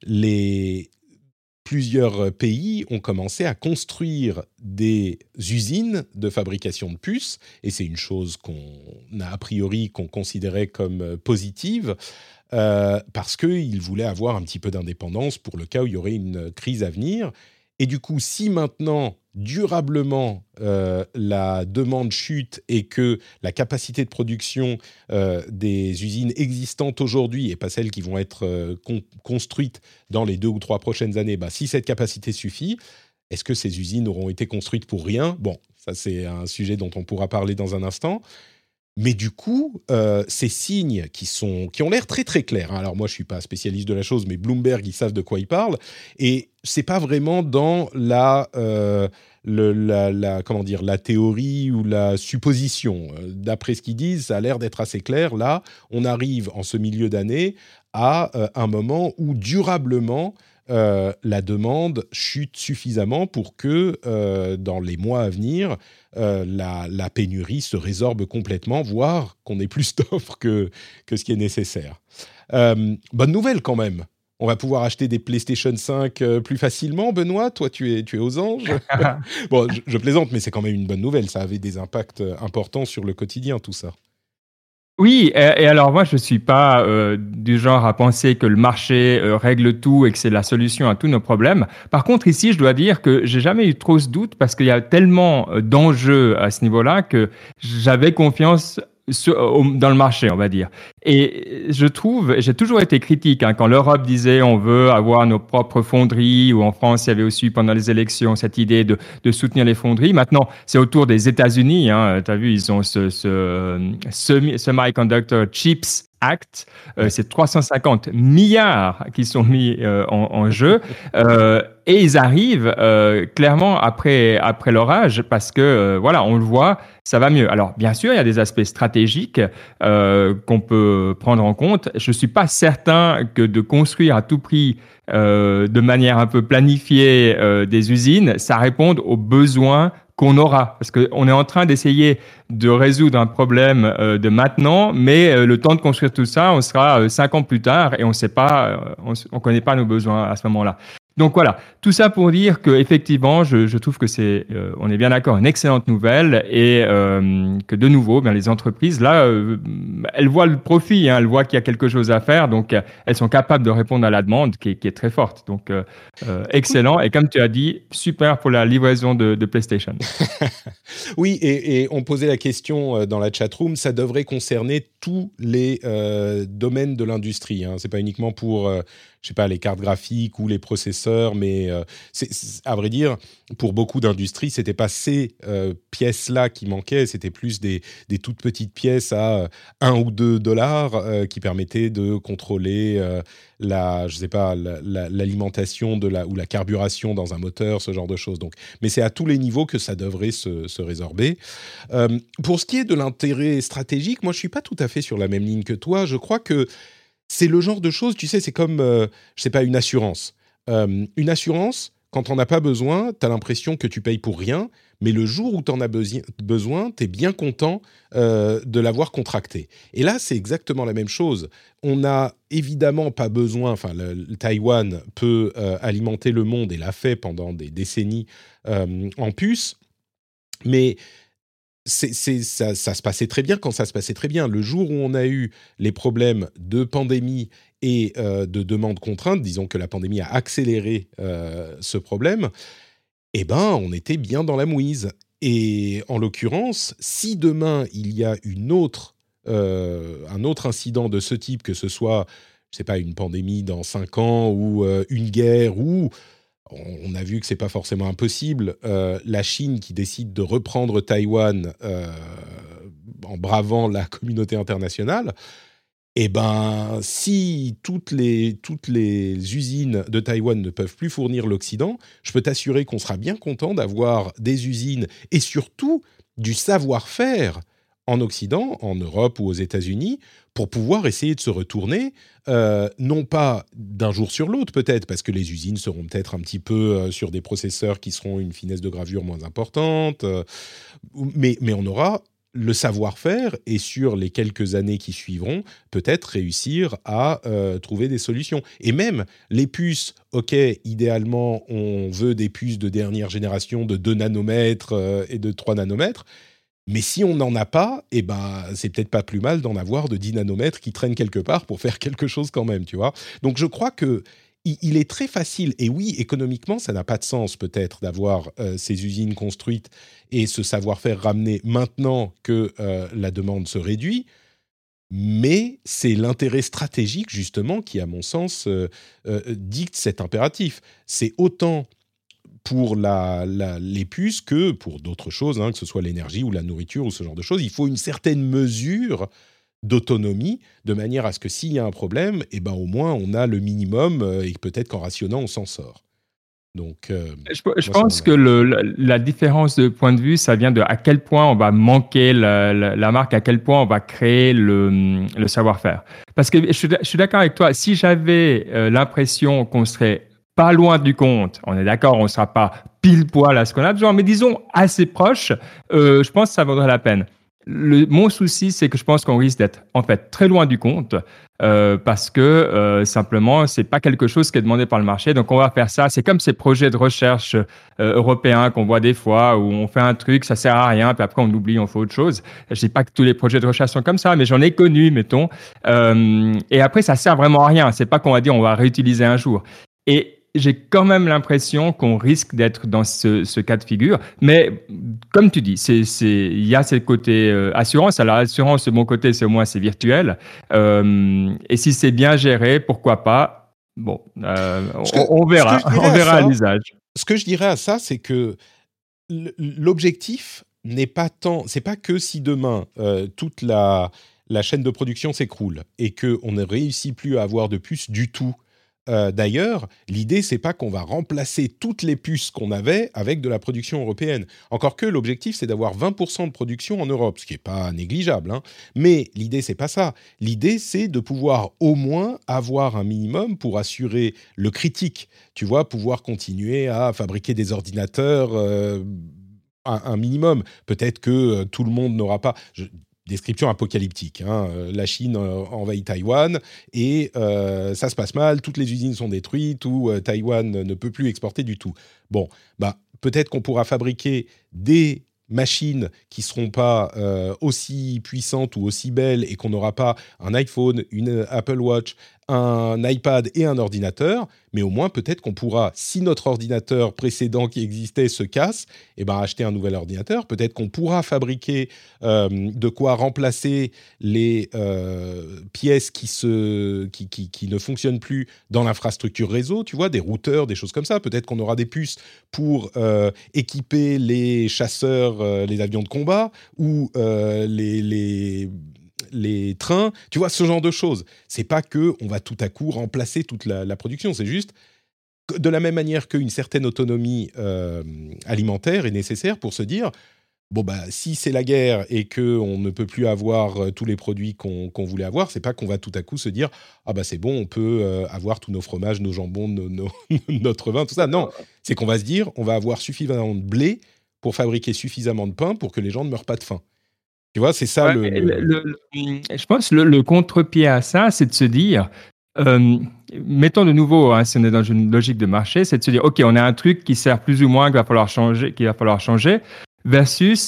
les, plusieurs pays ont commencé à construire des usines de fabrication de puces. Et c'est une chose qu'on a a priori, qu'on considérait comme positive, euh, parce qu'ils voulaient avoir un petit peu d'indépendance pour le cas où il y aurait une crise à venir. Et du coup, si maintenant, durablement, euh, la demande chute et que la capacité de production euh, des usines existantes aujourd'hui, et pas celles qui vont être euh, con- construites dans les deux ou trois prochaines années, bah, si cette capacité suffit, est-ce que ces usines auront été construites pour rien ? Bon, ça c'est un sujet dont on pourra parler dans un instant. Mais du coup, euh, ces signes qui, sont, qui ont l'air très très clairs, hein. Alors moi je ne suis pas spécialiste de la chose, mais Bloomberg, ils savent de quoi ils parlent, et ce n'est pas vraiment dans la, euh, le, la, la, comment dire, la théorie ou la supposition. D'après ce qu'ils disent, ça a l'air d'être assez clair. Là, on arrive en ce milieu d'année à euh, un moment où durablement, Euh, la demande chute suffisamment pour que euh, dans les mois à venir, euh, la, la pénurie se résorbe complètement, voire qu'on ait plus d'offres que, que ce qui est nécessaire. Euh, bonne nouvelle quand même. On va pouvoir acheter des PlayStation cinq euh, plus facilement, Benoît. Toi, tu es, tu es aux anges. Bon, je, je plaisante, mais c'est quand même une bonne nouvelle. Ça avait des impacts importants sur le quotidien, tout ça. Oui, et, et alors moi je suis pas euh, du genre à penser que le marché euh, règle tout et que c'est la solution à tous nos problèmes. Par contre ici je dois dire que j'ai jamais eu trop ce doute parce qu'il y a tellement euh, d'enjeux à ce niveau-là que j'avais confiance sur, au, dans le marché, on va dire. Et je trouve, j'ai toujours été critique hein, quand l'Europe disait on veut avoir nos propres fonderies, ou en France il y avait aussi pendant les élections cette idée de, de soutenir les fonderies. Maintenant c'est au tour des États-Unis. Hein, tu as vu, ils ont ce, ce, ce Semiconductor Chips Act, euh, c'est trois cent cinquante milliards qui sont mis euh, en, en jeu euh, et ils arrivent euh, clairement après, après l'orage parce que euh, voilà, on le voit, ça va mieux. Alors bien sûr, il y a des aspects stratégiques euh, qu'on peut prendre en compte. Je ne suis pas certain que de construire à tout prix euh, de manière un peu planifiée euh, des usines, ça réponde aux besoins qu'on aura, parce qu'on est en train d'essayer de résoudre un problème euh, de maintenant, mais euh, le temps de construire tout ça, on sera euh, cinq ans plus tard et on sait pas, euh, on, on connaît pas nos besoins à ce moment-là. Donc voilà, tout ça pour dire que effectivement, je, je trouve que c'est, euh, on est bien d'accord, une excellente nouvelle et euh, que de nouveau, bien les entreprises là, euh, elles voient le profit, hein, elles voient qu'il y a quelque chose à faire, donc euh, elles sont capables de répondre à la demande qui est, qui est très forte. Donc euh, euh, excellent et comme tu as dit, super pour la livraison de, de PlayStation. Oui, et, et on posait la question dans la chatroom, ça devrait concerner tous les euh, domaines de l'industrie. Hein. C'est pas uniquement pour euh, je sais pas, les cartes graphiques ou les processeurs, mais euh, c'est, c'est, à vrai dire, pour beaucoup d'industries, c'était pas ces euh, pièces-là qui manquaient, c'était plus des, des toutes petites pièces à un ou deux dollars euh, qui permettaient de contrôler euh, la, je sais pas, la, la, l'alimentation de la, ou la carburation dans un moteur, ce genre de choses. Donc, mais c'est à tous les niveaux que ça devrait se, se résorber. Euh, pour ce qui est de l'intérêt stratégique, moi, je suis pas tout à fait sur la même ligne que toi. Je crois que c'est le genre de choses, tu sais, c'est comme, euh, je sais pas, une assurance. Euh, une assurance, quand on n'a pas besoin, tu as l'impression que tu payes pour rien, mais le jour où tu en as besi- besoin, tu es bien content euh, de l'avoir contracté. Et là, c'est exactement la même chose. On n'a évidemment pas besoin, enfin, le, le Taïwan peut euh, alimenter le monde et l'a fait pendant des décennies euh, en puces, mais c'est, c'est, ça, ça se passait très bien quand ça se passait très bien. Le jour où on a eu les problèmes de pandémie et euh, de demande contrainte, disons que la pandémie a accéléré euh, ce problème, eh ben, on était bien dans la mouise. Et en l'occurrence, si demain il y a une autre, euh, un autre incident de ce type, que ce soit, je sais pas, une pandémie dans cinq ans ou euh, une guerre, ou on a vu que c'est pas forcément impossible, euh, la Chine qui décide de reprendre Taïwan euh, en bravant la communauté internationale. Eh ben, si toutes les, toutes les usines de Taïwan ne peuvent plus fournir l'Occident, je peux t'assurer qu'on sera bien content d'avoir des usines et surtout du savoir-faire en Occident, en Europe ou aux États-Unis, pour pouvoir essayer de se retourner, euh, non pas d'un jour sur l'autre peut-être, parce que les usines seront peut-être un petit peu euh, sur des processeurs qui seront une finesse de gravure moins importante, euh, mais, mais on aura le savoir-faire et sur les quelques années qui suivront, peut-être réussir à euh, trouver des solutions. Et même les puces, ok, idéalement, on veut des puces de dernière génération de deux nanomètres euh, et de trois nanomètres, mais si on n'en a pas, eh ben, c'est peut-être pas plus mal d'en avoir de dix nanomètres qui traînent quelque part pour faire quelque chose quand même, tu vois. Donc je crois que il est très facile, et oui, économiquement, ça n'a pas de sens peut-être d'avoir euh, ces usines construites et ce savoir-faire ramené maintenant que euh, la demande se réduit, mais c'est l'intérêt stratégique justement qui, à mon sens, euh, euh, dicte cet impératif. C'est autant pour la, la, les puces que pour d'autres choses, hein, que ce soit l'énergie ou la nourriture ou ce genre de choses. Il faut une certaine mesure d'autonomie, de manière à ce que s'il y a un problème, eh ben, au moins on a le minimum euh, et peut-être qu'en rationnant, on s'en sort. Donc, euh, Je, je moi, pense que le, la, la différence de point de vue, ça vient de à quel point on va manquer la, la, la marque, à quel point on va créer le, le savoir-faire. Parce que je, je suis d'accord avec toi, si j'avais euh, l'impression qu'on serait pas loin du compte, on est d'accord, on ne sera pas pile poil à ce qu'on a besoin, mais disons assez proche, euh, je pense que ça vaudrait la peine. Le, mon souci, c'est que je pense qu'on risque d'être en fait très loin du compte euh, parce que euh, simplement, c'est pas quelque chose qui est demandé par le marché. Donc, on va faire ça. C'est comme ces projets de recherche euh, européens qu'on voit des fois où on fait un truc, ça sert à rien, puis après on oublie, on fait autre chose. Je dis pas que tous les projets de recherche sont comme ça, mais j'en ai connu, mettons. Euh, et après, ça sert vraiment à rien. C'est pas qu'on va dire on va réutiliser un jour. Et j'ai quand même l'impression qu'on risque d'être dans ce, ce cas de figure. Mais comme tu dis, c'est, c'est, il y a ce côté euh, assurance. Alors, assurance, de mon côté, c'est au moins c'est virtuel. Euh, et si c'est bien géré, pourquoi pas? Bon, euh, que, on, on verra. On verra à, ça, à l'usage. Ce que je dirais à ça, c'est que l'objectif n'est pas tant... C'est pas que si demain, euh, toute la, la chaîne de production s'écroule et qu'on ne réussit plus à avoir de puces du tout. Euh, d'ailleurs, l'idée, c'est pas qu'on va remplacer toutes les puces qu'on avait avec de la production européenne. Encore que l'objectif, c'est d'avoir vingt pour cent de production en Europe, ce qui n'est pas négligeable. Hein. Mais l'idée, c'est pas ça. L'idée, c'est de pouvoir au moins avoir un minimum pour assurer le critique. Tu vois, pouvoir continuer à fabriquer des ordinateurs, euh, un, un minimum. Peut-être que euh, tout le monde n'aura pas... Je, Description apocalyptique. Hein. La Chine euh, envahit Taïwan et euh, ça se passe mal, toutes les usines sont détruites ou euh, Taïwan ne peut plus exporter du tout. Bon, bah, peut-être qu'on pourra fabriquer des machines qui ne seront pas euh, aussi puissantes ou aussi belles et qu'on n'aura pas un iPhone, une Apple Watch, un iPad et un ordinateur, mais au moins peut-être qu'on pourra, si notre ordinateur précédent qui existait se casse, eh ben, acheter un nouvel ordinateur. Peut-être qu'on pourra fabriquer euh, de quoi remplacer les euh, pièces qui, se, qui, qui, qui ne fonctionnent plus dans l'infrastructure réseau, tu vois, des routeurs, des choses comme ça. Peut-être qu'on aura des puces pour euh, équiper les chasseurs, euh, les avions de combat ou euh, les... les les trains, tu vois, ce genre de choses. C'est pas que on va tout à coup remplacer toute la, la production, c'est juste de la même manière qu'une certaine autonomie euh, alimentaire est nécessaire pour se dire, bon bah si c'est la guerre et qu'on ne peut plus avoir euh, tous les produits qu'on, qu'on voulait avoir, c'est pas qu'on va tout à coup se dire, ah bah c'est bon, on peut euh, avoir tous nos fromages, nos jambons, nos, nos, notre vin, tout ça. Non, c'est qu'on va se dire, on va avoir suffisamment de blé pour fabriquer suffisamment de pain pour que les gens ne meurent pas de faim. Tu vois, c'est ça ouais, le, le... le, le... Je pense que le, le contre-pied à ça, c'est de se dire, euh, mettons de nouveau, hein, si on est dans une logique de marché, c'est de se dire, OK, on a un truc qui sert plus ou moins, qu'il va falloir changer, qu'il va falloir changer, versus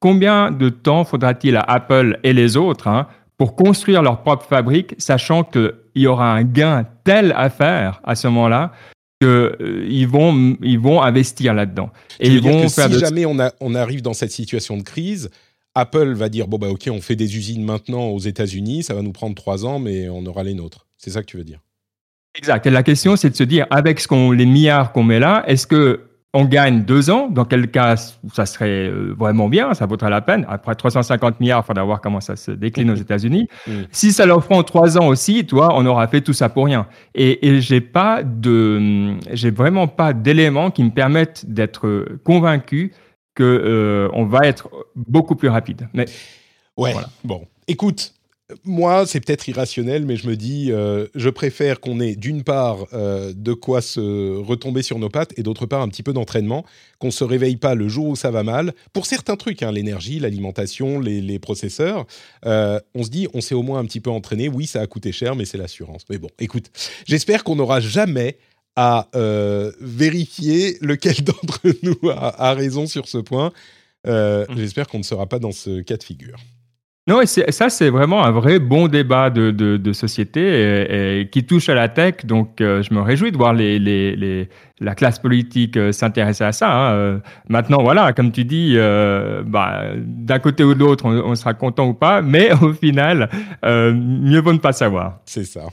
combien de temps faudra-t-il à Apple et les autres hein, pour construire leur propre fabrique, sachant qu'il y aura un gain tel à faire à ce moment-là qu'ils euh, vont, ils vont investir là-dedans. Et ils vont faire si de... jamais on, a, on arrive dans cette situation de crise, Apple va dire, bon bah ok, on fait des usines maintenant aux États-Unis, ça va nous prendre trois ans, mais on aura les nôtres. C'est ça que tu veux dire? Exact. Et la question, c'est de se dire, avec ce qu'on, les milliards qu'on met là, est-ce qu'on gagne deux ans? Dans quel cas, ça serait vraiment bien, ça vaudrait la peine. Après trois cent cinquante milliards, il faudra voir comment ça se décline aux États-Unis. Mmh. Si ça leur prend trois ans aussi, toi, on aura fait tout ça pour rien. Et, et j'ai pas de, j'ai vraiment pas d'éléments qui me permettent d'être convaincu que euh, on va être beaucoup plus rapide. Mais ouais. Voilà. Bon, écoute. Moi, c'est peut-être irrationnel, mais je me dis, euh, je préfère qu'on ait d'une part euh, de quoi se retomber sur nos pattes et d'autre part un petit peu d'entraînement, qu'on ne se réveille pas le jour où ça va mal. Pour certains trucs, hein, l'énergie, l'alimentation, les, les processeurs, euh, on se dit, on s'est au moins un petit peu entraîné. Oui, ça a coûté cher, mais c'est l'assurance. Mais bon, écoute, j'espère qu'on n'aura jamais à euh, vérifier lequel d'entre nous a, a raison sur ce point. Euh, mmh. J'espère qu'on ne sera pas dans ce cas de figure. Non, et c'est, ça, c'est vraiment un vrai bon débat de, de, de société et, et qui touche à la tech. Donc, euh, je me réjouis de voir les, les, les, la classe politique euh, s'intéresser à ça. Hein. Euh, maintenant, voilà, comme tu dis, euh, bah, d'un côté ou de l'autre, on, on sera content ou pas, mais au final, euh, mieux vaut ne pas savoir. C'est ça.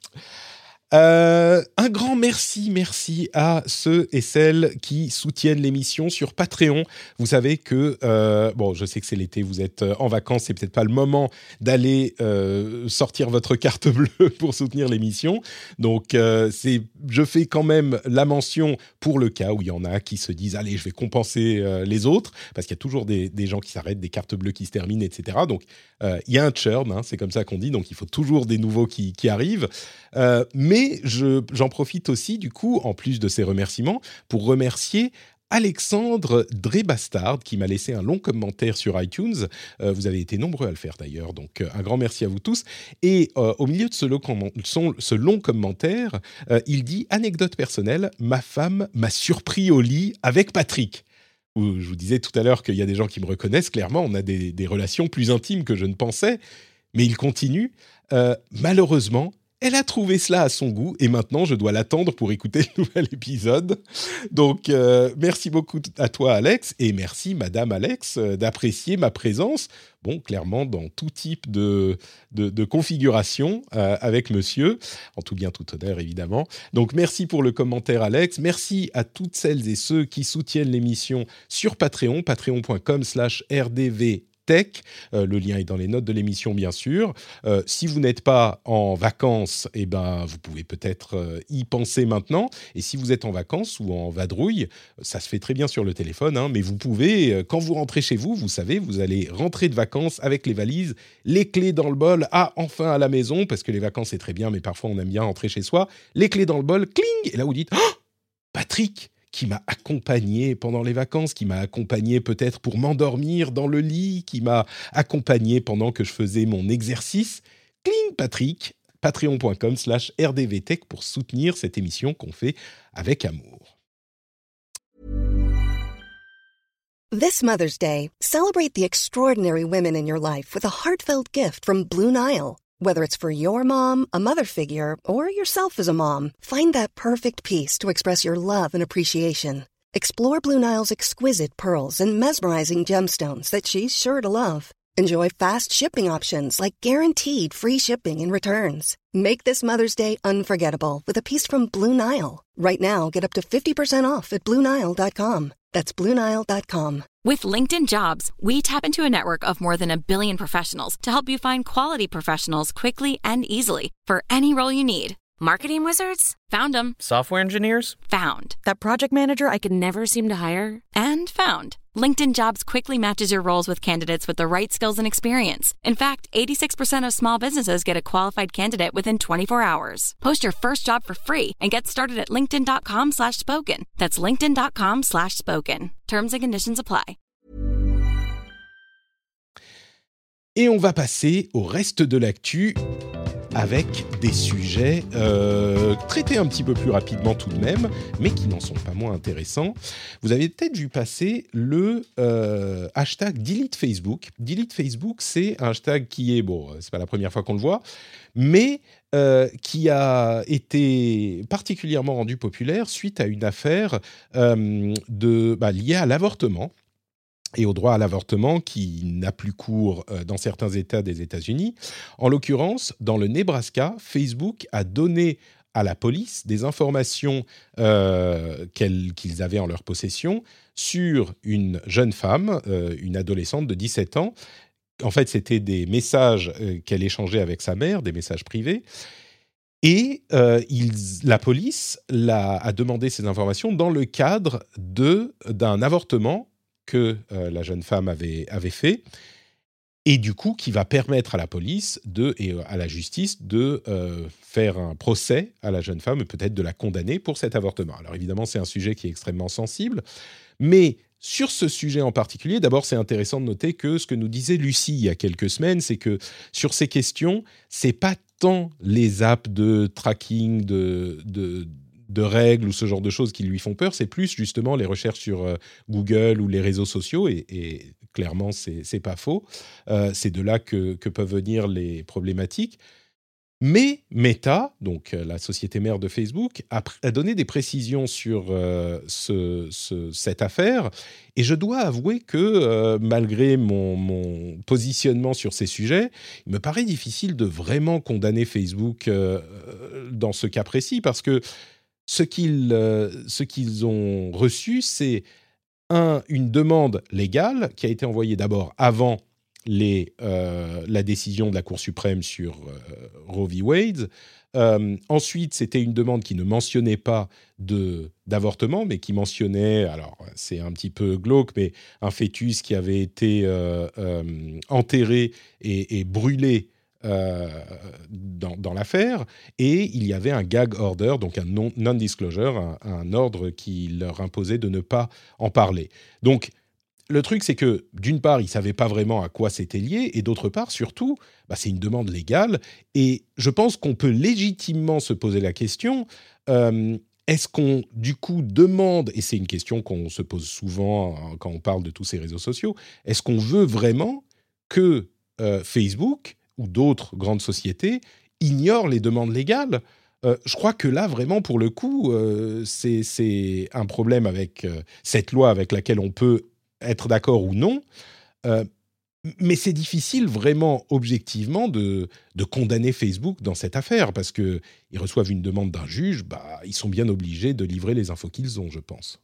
Euh, un grand merci, merci à ceux et celles qui soutiennent l'émission sur Patreon. Vous savez que, euh, bon, je sais que c'est l'été, vous êtes en vacances, c'est peut-être pas le moment d'aller euh, sortir votre carte bleue pour soutenir l'émission. Donc, euh, c'est, je fais quand même la mention pour le cas où il y en a qui se disent, allez, je vais compenser euh, les autres, parce qu'il y a toujours des, des gens qui s'arrêtent, des cartes bleues qui se terminent, et cetera. Donc, euh, il y a un churn, hein, c'est comme ça qu'on dit, donc il faut toujours des nouveaux qui, qui arrivent. Euh, mais je, j'en profite aussi, du coup, en plus de ces remerciements, pour remercier Alexandre Drébastard, qui m'a laissé un long commentaire sur iTunes. Euh, vous avez été nombreux à le faire d'ailleurs, donc euh, un grand merci à vous tous. Et euh, au milieu de ce long, comment, son, ce long commentaire, euh, il dit « Anecdote personnelle, ma femme m'a surpris au lit avec Patrick ». Je vous disais tout à l'heure qu'il y a des gens qui me reconnaissent, clairement, on a des, des relations plus intimes que je ne pensais, mais il continue. Euh, malheureusement, elle a trouvé cela à son goût et maintenant, je dois l'attendre pour écouter le nouvel épisode. Donc, euh, merci beaucoup à toi, Alex, et merci, Madame Alex, euh, d'apprécier ma présence. Bon, clairement, dans tout type de, de, de configuration euh, avec monsieur, en tout bien, tout honneur, évidemment. Donc, merci pour le commentaire, Alex. Merci à toutes celles et ceux qui soutiennent l'émission sur Patreon, patreon.com slash rdv. Tech. Euh, le lien est dans les notes de l'émission, bien sûr. Euh, si vous n'êtes pas en vacances, eh ben, vous pouvez peut-être euh, y penser maintenant. Et si vous êtes en vacances ou en vadrouille, ça se fait très bien sur le téléphone, hein, mais vous pouvez, euh, quand vous rentrez chez vous, vous savez, vous allez rentrer de vacances avec les valises, les clés dans le bol, ah, enfin à la maison, parce que les vacances, c'est très bien, mais parfois, on aime bien rentrer chez soi. Les clés dans le bol, cling. Et là, vous dites, oh, Patrick, qui m'a accompagné pendant les vacances, qui m'a accompagné peut-être pour m'endormir dans le lit, qui m'a accompagné pendant que je faisais mon exercice. Cling, Patrick, patreon.com slash rdvtech pour soutenir cette émission qu'on fait avec amour. This Mother's Day, celebrate the extraordinary women in your life with a heartfelt gift from Blue Nile. Whether it's for your mom, a mother figure, or yourself as a mom, find that perfect piece to express your love and appreciation. Explore Blue Nile's exquisite pearls and mesmerizing gemstones that she's sure to love. Enjoy fast shipping options like guaranteed free shipping and returns. Make this Mother's Day unforgettable with a piece from Blue Nile. Right now, get up to fifty percent off at blue nile dot com. That's blue nile dot com. With LinkedIn Jobs, we tap into a network of more than a billion professionals to help you find quality professionals quickly and easily for any role you need. Marketing wizards? Found them. Software engineers? Found. That project manager I could never seem to hire? And found. LinkedIn Jobs quickly matches your roles with candidates with the right skills and experience. In fact, eighty-six percent of small businesses get a qualified candidate within twenty-four hours. Post your first job for free and get started at linkedin.com slash spoken. That's linkedin.com slash spoken. Terms and conditions apply. Et on va passer au reste de l'actu. avec des sujets euh, traités un petit peu plus rapidement tout de même, mais qui n'en sont pas moins intéressants. Vous avez peut-être vu passer le euh, hashtag Delete Facebook. Delete Facebook, c'est un hashtag qui est, bon, c'est pas la première fois qu'on le voit, mais euh, qui a été particulièrement rendu populaire suite à une affaire euh, de, bah, liée à l'avortement et au droit à l'avortement qui n'a plus cours euh, dans certains États des États-Unis. En l'occurrence, dans le Nebraska, Facebook a donné à la police des informations euh, qu'elles, qu'ils avaient en leur possession sur une jeune femme, euh, une adolescente de dix-sept ans. En fait, c'était des messages euh, qu'elle échangeait avec sa mère, des messages privés. Et euh, ils, la police l'a, a demandé ces informations dans le cadre de, d'un avortement que euh, la jeune femme avait, avait fait, et du coup, qui va permettre à la police de, et à la justice de euh, faire un procès à la jeune femme et peut-être de la condamner pour cet avortement. Alors évidemment, c'est un sujet qui est extrêmement sensible, mais sur ce sujet en particulier, d'abord, c'est intéressant de noter que ce que nous disait Lucie il y a quelques semaines, c'est que sur ces questions, c'est pas tant les apps de tracking, de, de, de règles ou ce genre de choses qui lui font peur, c'est plus justement les recherches sur euh, Google ou les réseaux sociaux, et, et clairement, c'est, c'est pas faux. Euh, c'est de là que, que peuvent venir les problématiques. Mais Meta, donc la société mère de Facebook, a, a donné des précisions sur euh, ce, ce, cette affaire. Et je dois avouer que, euh, malgré mon, mon positionnement sur ces sujets, il me paraît difficile de vraiment condamner Facebook euh, dans ce cas précis, parce que ce qu'ils, euh, ce qu'ils ont reçu, c'est un, une demande légale qui a été envoyée d'abord avant Les, euh, la décision de la Cour suprême sur euh, Roe v. Wade. Euh, ensuite, c'était une demande qui ne mentionnait pas de, d'avortement, mais qui mentionnait, alors c'est un petit peu glauque, mais un fœtus qui avait été euh, euh, enterré et, et brûlé euh, dans, dans l'affaire. Et il y avait un gag order, donc un non, non-disclosure, un, un ordre qui leur imposait de ne pas en parler. Donc, le truc, c'est que, d'une part, ils ne savaient pas vraiment à quoi c'était lié, et d'autre part, surtout, bah, c'est une demande légale, et je pense qu'on peut légitimement se poser la question, euh, est-ce qu'on, du coup, demande, et c'est une question qu'on se pose souvent hein, quand on parle de tous ces réseaux sociaux, est-ce qu'on veut vraiment que euh, Facebook ou d'autres grandes sociétés ignorent les demandes légales ? Euh, je crois que là, vraiment, pour le coup, euh, c'est, c'est un problème avec euh, cette loi avec laquelle on peut être d'accord ou non, euh, mais c'est difficile vraiment objectivement de, de condamner Facebook dans cette affaire, parce qu'ils reçoivent une demande d'un juge, bah, ils sont bien obligés de livrer les infos qu'ils ont, je pense.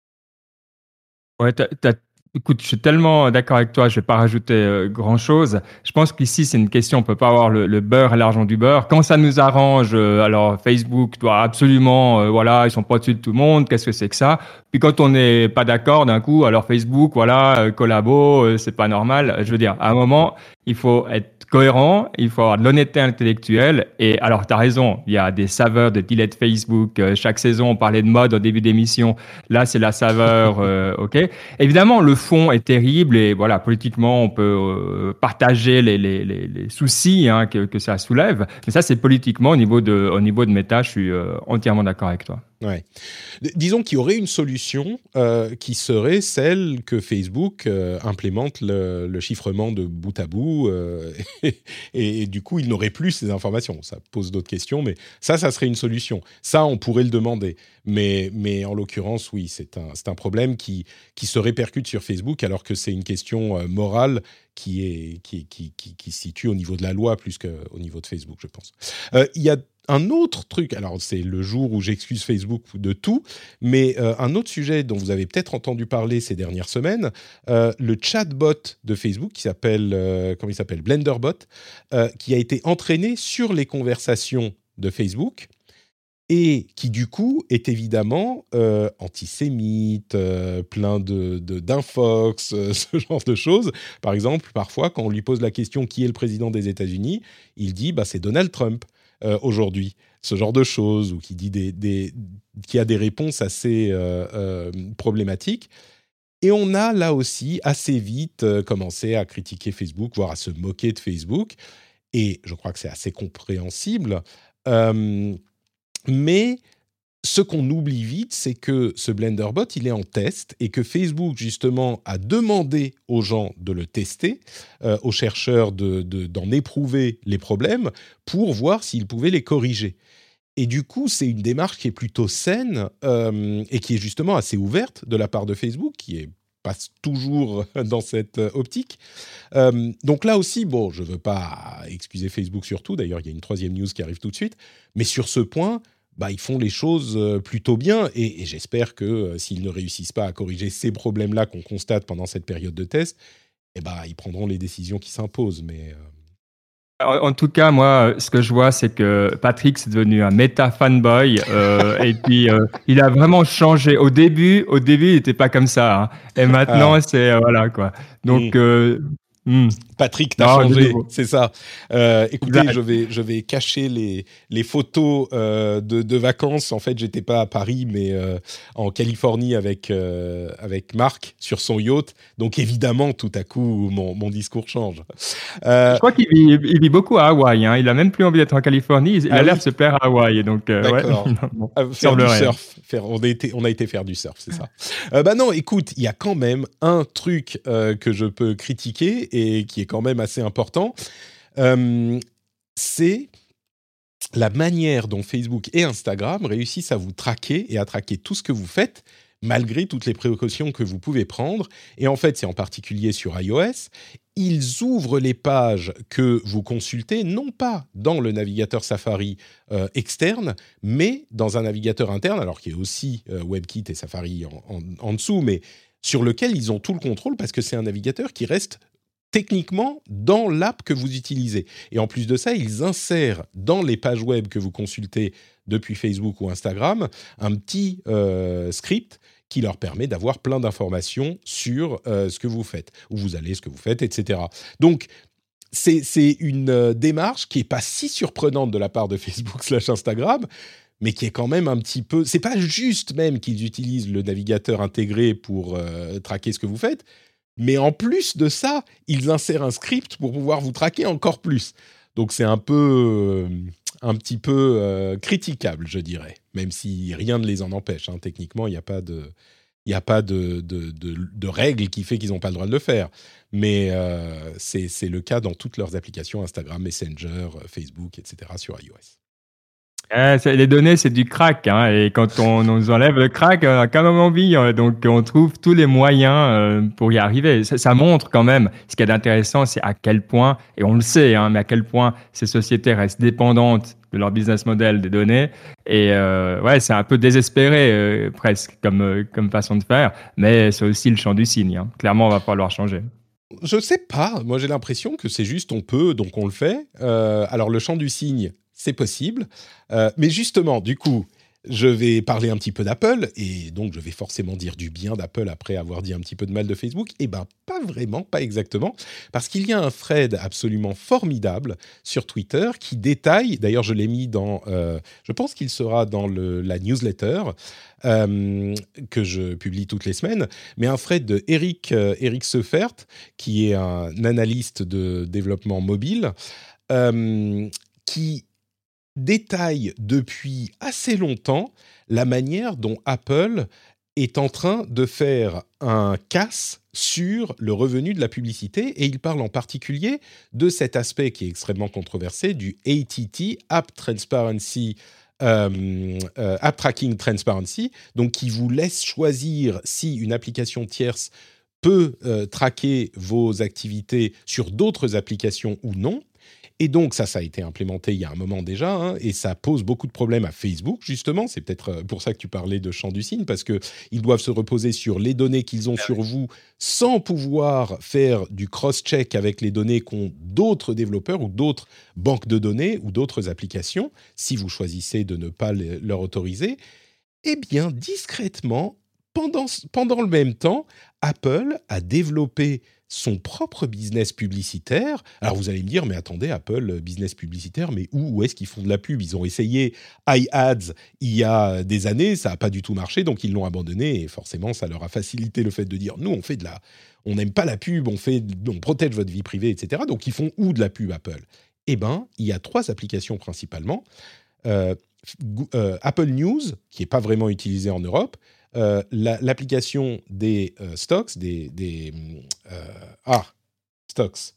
Ouais, t'as, t'as- écoute, je suis tellement d'accord avec toi, je vais pas rajouter euh, grand-chose. Je pense qu'ici, c'est une question, on peut pas avoir le, le beurre et l'argent du beurre. Quand ça nous arrange, euh, alors Facebook doit absolument, euh, voilà, ils sont pas au-dessus de tout le monde, qu'est-ce que c'est que ça? Puis quand on n'est pas d'accord d'un coup, alors Facebook, voilà, euh, collabo, euh, c'est pas normal. Je veux dire, à un moment, il faut être cohérent, il faut avoir de l'honnêteté intellectuelle. Et alors, tu as raison, il y a des saveurs de delete Facebook. Euh, chaque saison, on parlait de mode au début d'émission. Là, c'est la saveur, euh, OK. Évidemment, le fond est terrible et voilà, politiquement, on peut euh, partager les, les, les, les soucis hein, que, que ça soulève. Mais ça, c'est politiquement, au niveau de, au niveau de Meta, je suis euh, entièrement d'accord avec toi. Ouais. D- disons qu'il y aurait une solution euh, qui serait celle que Facebook euh, implémente le, le chiffrement de bout à bout euh, et, et du coup, il n'aurait plus ces informations. Ça pose d'autres questions, mais ça, ça serait une solution. Ça, on pourrait le demander. Mais, mais en l'occurrence, oui, c'est un, c'est un problème qui, qui se répercute sur Facebook alors que c'est une question euh, morale qui, est, qui, qui, qui, qui se situe au niveau de la loi plus qu'au niveau de Facebook, je pense. Euh, Il y a un autre truc, alors c'est le jour où j'excuse Facebook de tout, mais euh, un autre sujet dont vous avez peut-être entendu parler ces dernières semaines, euh, le chatbot de Facebook qui s'appelle, euh, comment il s'appelle, Blenderbot, euh, qui a été entraîné sur les conversations de Facebook et qui du coup est évidemment euh, antisémite, euh, plein de, de, d'infox, euh, ce genre de choses. Par exemple, parfois quand on lui pose la question qui est le président des États-Unis, il dit bah, c'est Donald Trump. Euh, aujourd'hui, ce genre de choses, ou qui, dit des, des, qui a des réponses assez euh, euh, problématiques. Et on a là aussi assez vite euh, commencé à critiquer Facebook, voire à se moquer de Facebook. et je crois que c'est assez compréhensible. Euh, mais ce qu'on oublie vite, c'est que ce Blenderbot, il est en test et que Facebook, justement, a demandé aux gens de le tester, euh, aux chercheurs de, de, d'en éprouver les problèmes pour voir s'ils pouvaient les corriger. Et du coup, c'est une démarche qui est plutôt saine euh, et qui est justement assez ouverte de la part de Facebook, qui est pas toujours dans cette optique. Euh, donc là aussi, bon, je ne veux pas excuser Facebook sur tout. D'ailleurs, il y a une troisième news qui arrive tout de suite. Mais sur ce point, bah, ils font les choses plutôt bien. Et, et j'espère que euh, s'ils ne réussissent pas à corriger ces problèmes-là qu'on constate pendant cette période de test, eh bah, ils prendront les décisions qui s'imposent. Mais... Euh... En, en tout cas, moi, ce que je vois, c'est que Patrick, c'est devenu un méta fanboy. Euh, et puis, euh, il a vraiment changé. Au début, au début il n'était pas comme ça. Hein. Et maintenant, ah. c'est... Euh, voilà, quoi. Donc... Mmh. Euh, Mmh. Patrick, t'as non, changé, c'est ça. Euh, écoutez, exact. je vais, je vais cacher les, les photos euh, de, de vacances. En fait, j'étais pas à Paris, mais euh, en Californie avec, euh, avec Marc sur son yacht. Donc, évidemment, tout à coup, mon, mon discours change. Euh, je crois qu'il vit, il vit beaucoup à Hawaï. Hein. Il a même plus envie d'être en Californie. Il ah, a l'air oui. de se plaire à Hawaï. Donc, euh, D'accord. Ouais. bon, faire du surf. Faire, on, a été, on a été faire du surf, c'est ça. euh, bah non, écoute, il y a quand même un truc euh, que je peux critiquer et qui est quand même assez important, euh, c'est la manière dont Facebook et Instagram réussissent à vous traquer et à traquer tout ce que vous faites, malgré toutes les précautions que vous pouvez prendre. Et en fait, c'est en particulier sur iOS, ils ouvrent les pages que vous consultez, non pas dans le navigateur Safari euh, externe, mais dans un navigateur interne, alors qu'il y a aussi euh, WebKit et Safari en, en, en dessous, mais sur lequel ils ont tout le contrôle parce que c'est un navigateur qui reste techniquement dans l'app que vous utilisez. Et en plus de ça, ils insèrent dans les pages web que vous consultez depuis Facebook ou Instagram un petit euh, script qui leur permet d'avoir plein d'informations sur euh, ce que vous faites, où vous allez, ce que vous faites, et cetera. Donc, c'est, c'est une euh, démarche qui n'est pas si surprenante de la part de Facebook slash Instagram, mais qui est quand même un petit peu... C'est pas juste même qu'ils utilisent le navigateur intégré pour euh, traquer ce que vous faites, mais en plus de ça, ils insèrent un script pour pouvoir vous traquer encore plus. Donc c'est un peu, euh, un petit peu euh, critiquable, je dirais, même si rien ne les en empêche. Hein. Techniquement, il n'y a pas de, il n'y a pas de, de, de, de règle qui fait qu'ils n'ont pas le droit de le faire. Mais euh, c'est, c'est le cas dans toutes leurs applications, Instagram, Messenger, Facebook, et cetera sur iOS. Euh, les données, c'est du crack, hein, et quand on nous enlève le crack, on n'a quand même envie, hein, donc on trouve tous les moyens euh, pour y arriver. Ça, ça montre quand même, ce qui est intéressant, c'est à quel point, et on le sait, hein, mais à quel point ces sociétés restent dépendantes de leur business model des données, et euh, ouais, c'est un peu désespéré euh, presque comme, euh, comme façon de faire, mais c'est aussi le champ du signe. Hein. Clairement, il va falloir changer. Je sais pas, moi j'ai l'impression que c'est juste on peut, donc on le fait. Euh, alors le champ du signe, c'est possible. Euh, mais justement, du coup, je vais parler un petit peu d'Apple, et donc je vais forcément dire du bien d'Apple après avoir dit un petit peu de mal de Facebook. Eh bien, pas vraiment, pas exactement, parce qu'il y a un thread absolument formidable sur Twitter qui détaille, d'ailleurs je l'ai mis dans, euh, je pense qu'il sera dans le, la newsletter euh, que je publie toutes les semaines, mais un thread de Eric, euh, Eric Seufert, qui est un analyste de développement mobile, euh, qui détaille depuis assez longtemps la manière dont Apple est en train de faire un casse sur le revenu de la publicité, et il parle en particulier de cet aspect qui est extrêmement controversé du A T T, App Transparency, euh, euh, App Tracking Transparency, donc qui vous laisse choisir si une application tierce peut euh, traquer vos activités sur d'autres applications ou non. Et donc, ça, ça a été implémenté il y a un moment déjà, hein, et ça pose beaucoup de problèmes à Facebook, justement. C'est peut-être pour ça que tu parlais de champ du signe, parce qu'ils doivent se reposer sur les données qu'ils ont sur vous sans pouvoir faire du cross-check avec les données qu'ont d'autres développeurs ou d'autres banques de données ou d'autres applications, si vous choisissez de ne pas les, leur autoriser. Eh bien, discrètement, pendant, pendant le même temps, Apple a développé son propre business publicitaire. Alors vous allez me dire, mais attendez, Apple, business publicitaire, mais où, où est-ce qu'ils font de la pub ? Ils ont essayé iAds il y a des années, ça n'a pas du tout marché, donc ils l'ont abandonné, et forcément, ça leur a facilité le fait de dire, nous, on fait de la... on n'aime pas la pub, on, fait, on protège votre vie privée, et cetera. Donc ils font où de la pub, Apple ? Eh bien, il y a trois applications principalement. Euh, euh, Apple News, qui n'est pas vraiment utilisée en Europe, euh, la, l'application des euh, stocks, des... des euh, ah, stocks.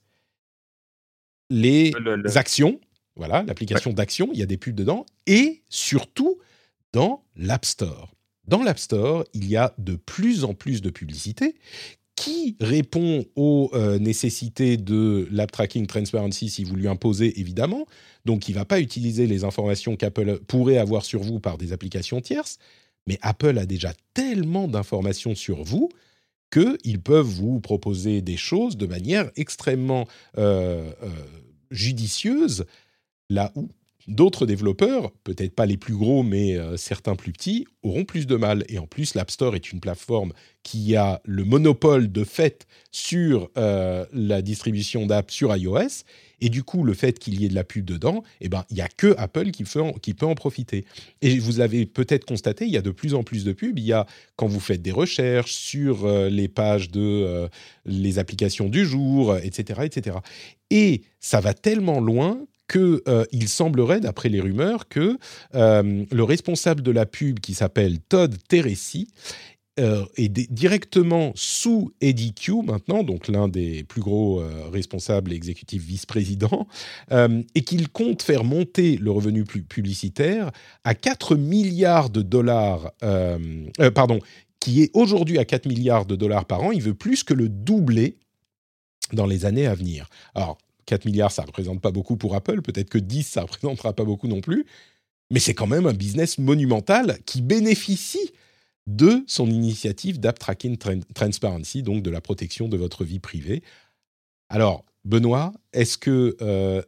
Les Le, le... actions, voilà, l'application ouais. d'actions, il y a des pubs dedans, et surtout dans l'App Store. Dans l'App Store, il y a de plus en plus de publicité qui répond aux euh, nécessités de l'App Tracking Transparency si vous lui imposez, évidemment. Donc, il ne va pas utiliser les informations qu'Apple pourrait avoir sur vous par des applications tierces, mais Apple a déjà tellement d'informations sur vous qu'ils peuvent vous proposer des choses de manière extrêmement euh, euh, judicieuse, là où d'autres développeurs, peut-être pas les plus gros, mais euh, certains plus petits, auront plus de mal. Et en plus, l'App Store est une plateforme qui a le monopole de fait sur euh, la distribution d'apps sur iOS. Et du coup, le fait qu'il y ait de la pub dedans, eh ben, il n'y a que Apple qui, fait en, qui peut en profiter. Et vous avez peut-être constaté, il y a de plus en plus de pubs. Il y a, quand vous faites des recherches sur euh, les pages de euh, les applications du jour, et cetera, et cetera. Et ça va tellement loin qu'il euh, semblerait, d'après les rumeurs, que euh, le responsable de la pub, qui s'appelle Todd Teresi, euh, est d- directement sous Eddie Q maintenant, donc l'un des plus gros euh, responsables et exécutifs vice-présidents, euh, et qu'il compte faire monter le revenu pu- publicitaire à quatre milliards de dollars, euh, euh, pardon, qui est aujourd'hui à quatre milliards de dollars par an. Il veut plus que le doubler dans les années à venir. Alors, quatre milliards, ça ne représente pas beaucoup pour Apple. Peut-être que dix, ça ne représentera pas beaucoup non plus. Mais c'est quand même un business monumental qui bénéficie de son initiative d'App Tracking Transparency, donc de la protection de votre vie privée. Alors, Benoît, est-ce que euh,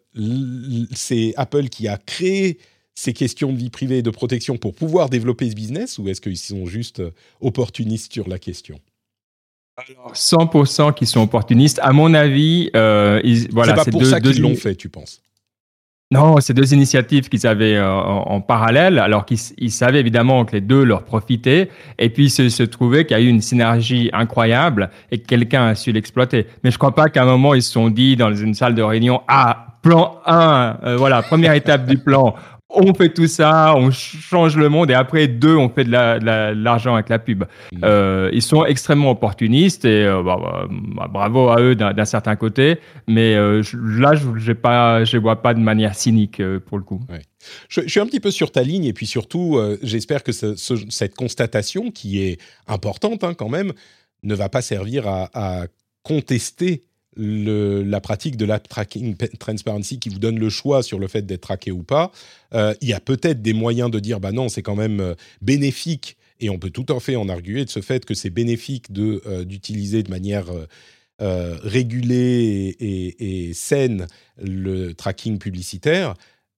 c'est Apple qui a créé ces questions de vie privée et de protection pour pouvoir développer ce business, ou est-ce qu'ils sont juste opportunistes sur la question ? Alors, cent pour cent qui sont opportunistes. À mon avis, euh, ils, voilà, c'est pas c'est pour deux, ça deux qu'ils l'ont in... fait, tu penses ? Non, c'est deux initiatives qu'ils avaient euh, en, en parallèle, alors qu'ils ils savaient évidemment que les deux leur profitaient, et puis il se, se trouvait qu'il y a eu une synergie incroyable et que quelqu'un a su l'exploiter. Mais je ne crois pas qu'à un moment, ils se sont dit dans une salle de réunion, ah, plan un, euh, voilà, première étape du plan, on fait tout ça, on change le monde, et après, deux, on fait de, la, de, la, de l'argent avec la pub. Mmh. Euh, ils sont extrêmement opportunistes, et euh, bah, bah, bravo à eux d'un, d'un certain côté, mais euh, je, là, je ne les vois pas de manière cynique, euh, pour le coup. Ouais. Je, je suis un petit peu sur ta ligne, et puis surtout, euh, j'espère que ce, ce, cette constatation, qui est importante hein, quand même, ne va pas servir à, à contester Le, la pratique de l'App Tracking Transparency qui vous donne le choix sur le fait d'être traqué ou pas. Euh, il y a peut-être des moyens de dire bah non, c'est quand même euh, bénéfique, et on peut tout à fait en arguer de ce fait que c'est bénéfique de, euh, d'utiliser de manière euh, euh, régulée et, et, et saine le tracking publicitaire,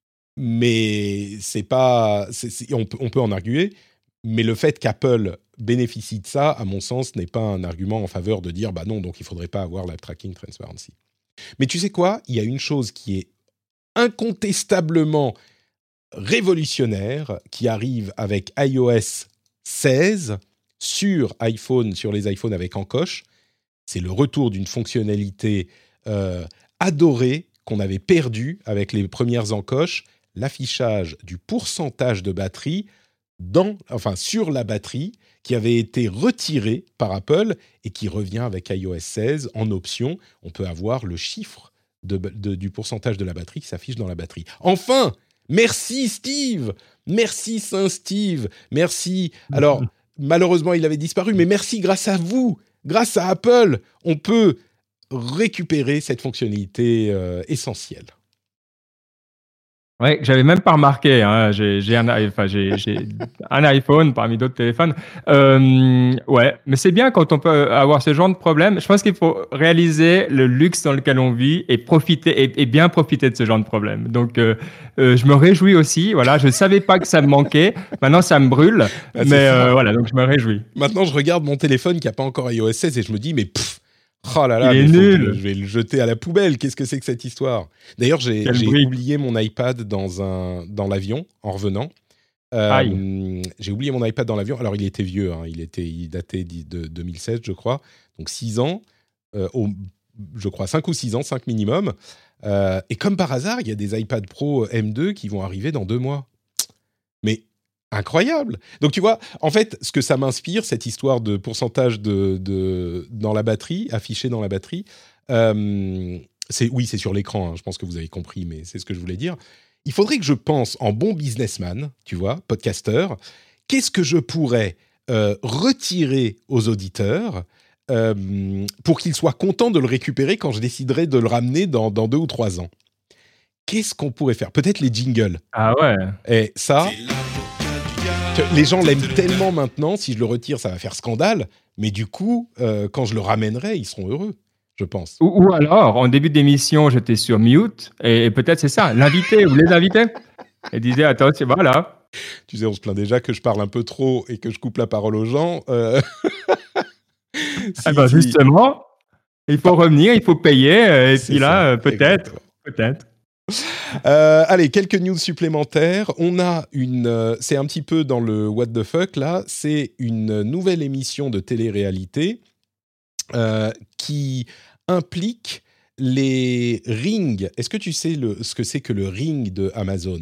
mais c'est pas, c'est, c'est, on, peut, on peut en arguer, mais le fait qu'Apple bénéficie de ça, à mon sens, n'est pas un argument en faveur de dire « bah non, donc il ne faudrait pas avoir la tracking transparency ». Mais tu sais quoi ? Il y a une chose qui est incontestablement révolutionnaire qui arrive avec iOS seize sur iPhone, sur les iPhones avec encoche. C'est le retour d'une fonctionnalité euh, adorée qu'on avait perdue avec les premières encoches, l'affichage du pourcentage de batterie dans, enfin, sur la batterie, qui avait été retiré par Apple et qui revient avec iOS seize en option. On peut avoir le chiffre de, de, du pourcentage de la batterie qui s'affiche dans la batterie. Enfin, merci Steve, merci Saint Steve, merci. Alors, malheureusement, il avait disparu, mais merci grâce à vous, grâce à Apple, on peut récupérer cette fonctionnalité euh, essentielle. Ouais, j'avais même pas remarqué. Hein. J'ai, j'ai, un, enfin, j'ai, j'ai un iPhone parmi d'autres téléphones. Euh, ouais, mais c'est bien quand on peut avoir ce genre de problème. Je pense qu'il faut réaliser le luxe dans lequel on vit et profiter et, et bien profiter de ce genre de problème. Donc, euh, euh, je me réjouis aussi. Voilà, je savais pas que ça me manquait. Maintenant, ça me brûle. Ah, mais euh, voilà, donc je me réjouis. Maintenant, je regarde mon téléphone qui a pas encore iOS seize et je me dis, mais pff. Oh là là, il est nul. Je vais le jeter à la poubelle. Qu'est-ce que c'est que cette histoire ? D'ailleurs, j'ai, j'ai oublié mon iPad dans, un, dans l'avion en revenant. Euh, j'ai oublié mon iPad dans l'avion. Alors, il était vieux. Hein. Il, était, il datait de deux mille seize, je crois. Donc, six ans. Euh, au je crois, cinq ou six ans, cinq minimum. Euh, et comme par hasard, il y a des iPad Pro M deux qui vont arriver dans deux mois. Mais incroyable! Donc tu vois, en fait, ce que ça m'inspire, cette histoire de pourcentage de, de, dans la batterie, affiché dans la batterie, euh, c'est, oui, c'est sur l'écran, hein, je pense que vous avez compris, mais c'est ce que je voulais dire. Il faudrait que je pense en bon businessman, tu vois, podcasteur, qu'est-ce que je pourrais euh, retirer aux auditeurs euh, pour qu'ils soient contents de le récupérer quand je déciderai de le ramener dans, dans deux ou trois ans. Qu'est-ce qu'on pourrait faire? Peut-être les jingles. Ah ouais. Et ça, les gens l'aiment tellement maintenant, si je le retire, ça va faire scandale, mais du coup, euh, quand je le ramènerai, ils seront heureux. Je pense. Ou, ou alors, en début d'émission, j'étais sur mute, et, et peut-être c'est ça, l'invité ou les invités. Et disait, attends, c'est voilà. Tu sais, on se plaint déjà que je parle un peu trop et que je coupe la parole aux gens. Euh... si, ah ben, si. Justement, il faut revenir, il faut payer, et C'est puis là, ça, peut-être, exactement. peut-être. Euh, allez, quelques news supplémentaires. On a une, euh, c'est un petit peu dans le what the fuck là. C'est une nouvelle émission de télé-réalité euh, qui implique les rings. Est-ce que tu sais le, ce que c'est que le ring de Amazon?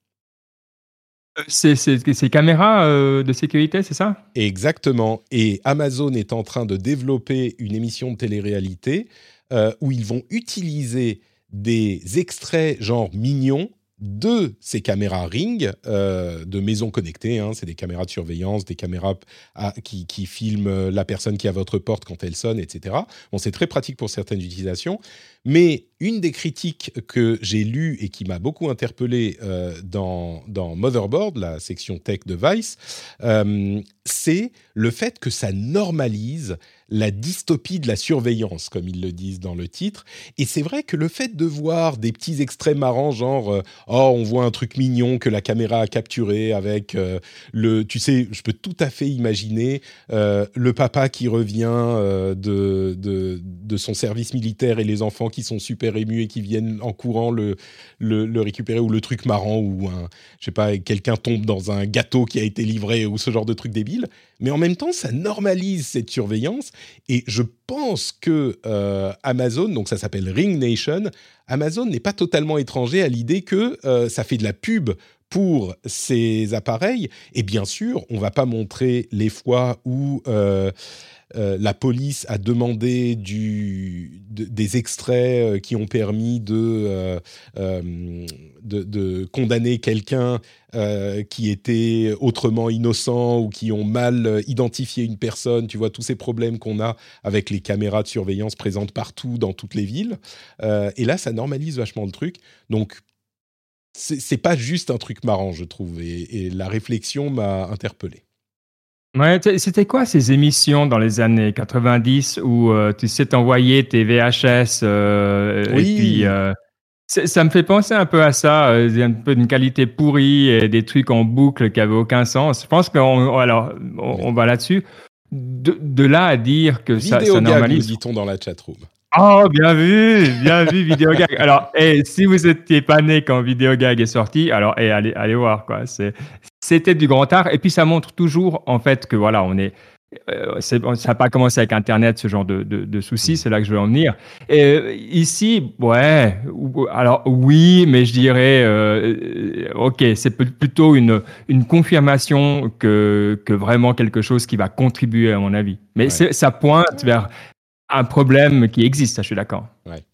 C'est, c'est, c'est caméras euh, de sécurité, c'est ça? Exactement. Et Amazon est en train de développer une émission de télé-réalité euh, où ils vont utiliser des extraits genre mignons de ces caméras Ring, euh, de maisons connectées, hein, c'est des caméras de surveillance, des caméras à, qui, qui filment la personne qui est à votre porte quand elle sonne, et cetera. Bon, c'est très pratique pour certaines utilisations, mais une des critiques que j'ai lues et qui m'a beaucoup interpellé euh, dans, dans Motherboard, la section tech de Vice, euh, c'est le fait que ça normalise la dystopie de la surveillance, comme ils le disent dans le titre. Et c'est vrai que le fait de voir des petits extraits marrants, genre euh, « Oh, on voit un truc mignon que la caméra a capturé avec euh, le... » Tu sais, je peux tout à fait imaginer euh, le papa qui revient euh, de, de, de son service militaire et les enfants qui sont super émus et qui viennent en courant le, le, le récupérer, ou le truc marrant où, un, je sais pas, quelqu'un tombe dans un gâteau qui a été livré, ou ce genre de truc débile. Mais en même temps, ça normalise cette surveillance. Et je pense que euh, Amazon, donc ça s'appelle Ring Nation, Amazon n'est pas totalement étranger à l'idée que euh, ça fait de la pub pour ces appareils. Et bien sûr, on ne va pas montrer les fois où euh, euh, la police a demandé du, de, des extraits qui ont permis de, euh, euh, de, de condamner quelqu'un Euh, qui étaient autrement innocents ou qui ont mal identifié une personne. Tu vois, tous ces problèmes qu'on a avec les caméras de surveillance présentes partout dans toutes les villes. Euh, et là, ça normalise vachement le truc. Donc, c'est, c'est pas juste un truc marrant, je trouve. Et, et la réflexion m'a interpellé. Ouais, c'était quoi ces émissions dans les années quatre-vingt-dix où euh, tu sais t'envoyer tes V H S euh, Oui. et puis... Euh, ça me fait penser un peu à ça, euh, un peu d'une qualité pourrie et des trucs en boucle qui n'avaient aucun sens. Je pense qu'on alors, on, on va là-dessus. De, de là à dire que ça, ça normalise... nous dit-on dans la chatroom. Oh, bien vu, bien vu, Vidéogag. Alors, hey, si vous n'étiez pas né quand Vidéogag est sorti, alors hey, allez, allez voir, quoi. C'est, c'était du grand art. Et puis, ça montre toujours, en fait, que voilà, on est... Euh, c'est, ça n'a pas commencé avec Internet, ce genre de, de, de soucis, c'est là que je veux en venir. Et ici, ouais, alors oui, mais je dirais, euh, ok, c'est plutôt une, une confirmation que, que vraiment quelque chose qui va contribuer, à mon avis. Mais ouais. c'est, ça pointe vers un problème qui existe, ça, je suis d'accord. Ouais.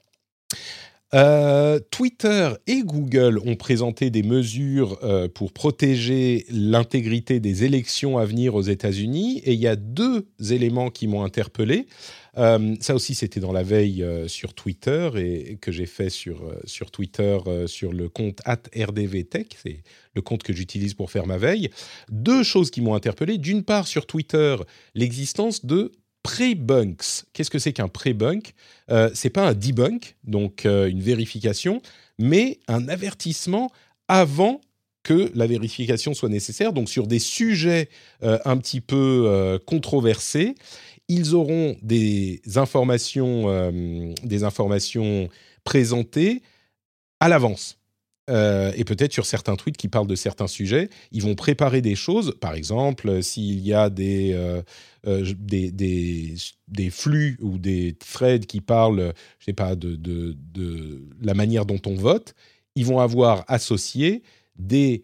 Euh, Twitter et Google ont présenté des mesures euh, pour protéger l'intégrité des élections à venir aux États-Unis, et il y a deux éléments qui m'ont interpellé. Euh, ça aussi, c'était dans la veille euh, sur Twitter et, et que j'ai fait sur, euh, sur Twitter euh, sur le compte arobase R D V Tech, c'est le compte que j'utilise pour faire ma veille. Deux choses qui m'ont interpellé. D'une part, sur Twitter, l'existence de pré-bunks. Qu'est-ce que c'est qu'un pré-bunk ? euh, C'est pas un debunk, donc euh, une vérification, mais un avertissement avant que la vérification soit nécessaire. Donc sur des sujets euh, un petit peu euh, controversés, ils auront des informations, euh, des informations présentées à l'avance. euh, et peut-être sur certains tweets qui parlent de certains sujets, ils vont préparer des choses. Par exemple, s'il y a des, euh, euh, des, des, des flux ou des threads qui parlent, je sais pas, de, de, de la manière dont on vote, ils vont avoir associé des,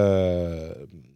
euh,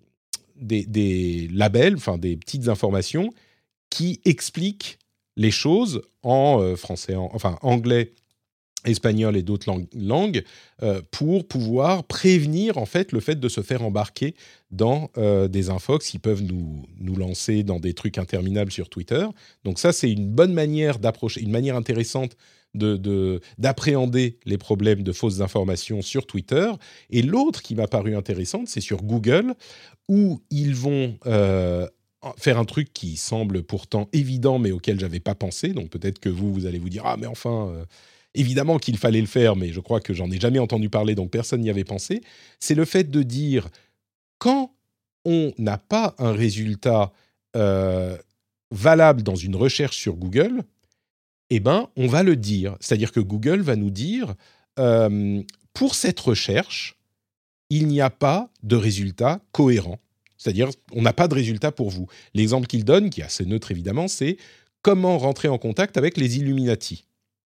des, des labels, enfin des petites informations qui expliquent les choses en euh, français, en, enfin anglais, espagnol et d'autres lang- langues, euh, pour pouvoir prévenir en fait le fait de se faire embarquer dans euh, des infox qui peuvent nous, nous lancer dans des trucs interminables sur Twitter. Donc ça, c'est une bonne manière d'approcher, une manière intéressante de, de, d'appréhender les problèmes de fausses informations sur Twitter. Et l'autre qui m'a paru intéressante, c'est sur Google, où ils vont euh, faire un truc qui semble pourtant évident, mais auquel j'avais pas pensé. Donc peut-être que vous, vous allez vous dire « Ah, mais enfin... Euh, » évidemment qu'il fallait le faire, mais je crois que j'en ai jamais entendu parler, donc personne n'y avait pensé. C'est le fait de dire, quand on n'a pas un résultat euh, valable dans une recherche sur Google, eh ben, on va le dire. C'est-à-dire que Google va nous dire, euh, pour cette recherche, il n'y a pas de résultat cohérent. C'est-à-dire, on n'a pas de résultat pour vous. L'exemple qu'il donne, qui est assez neutre évidemment, c'est comment rentrer en contact avec les Illuminati.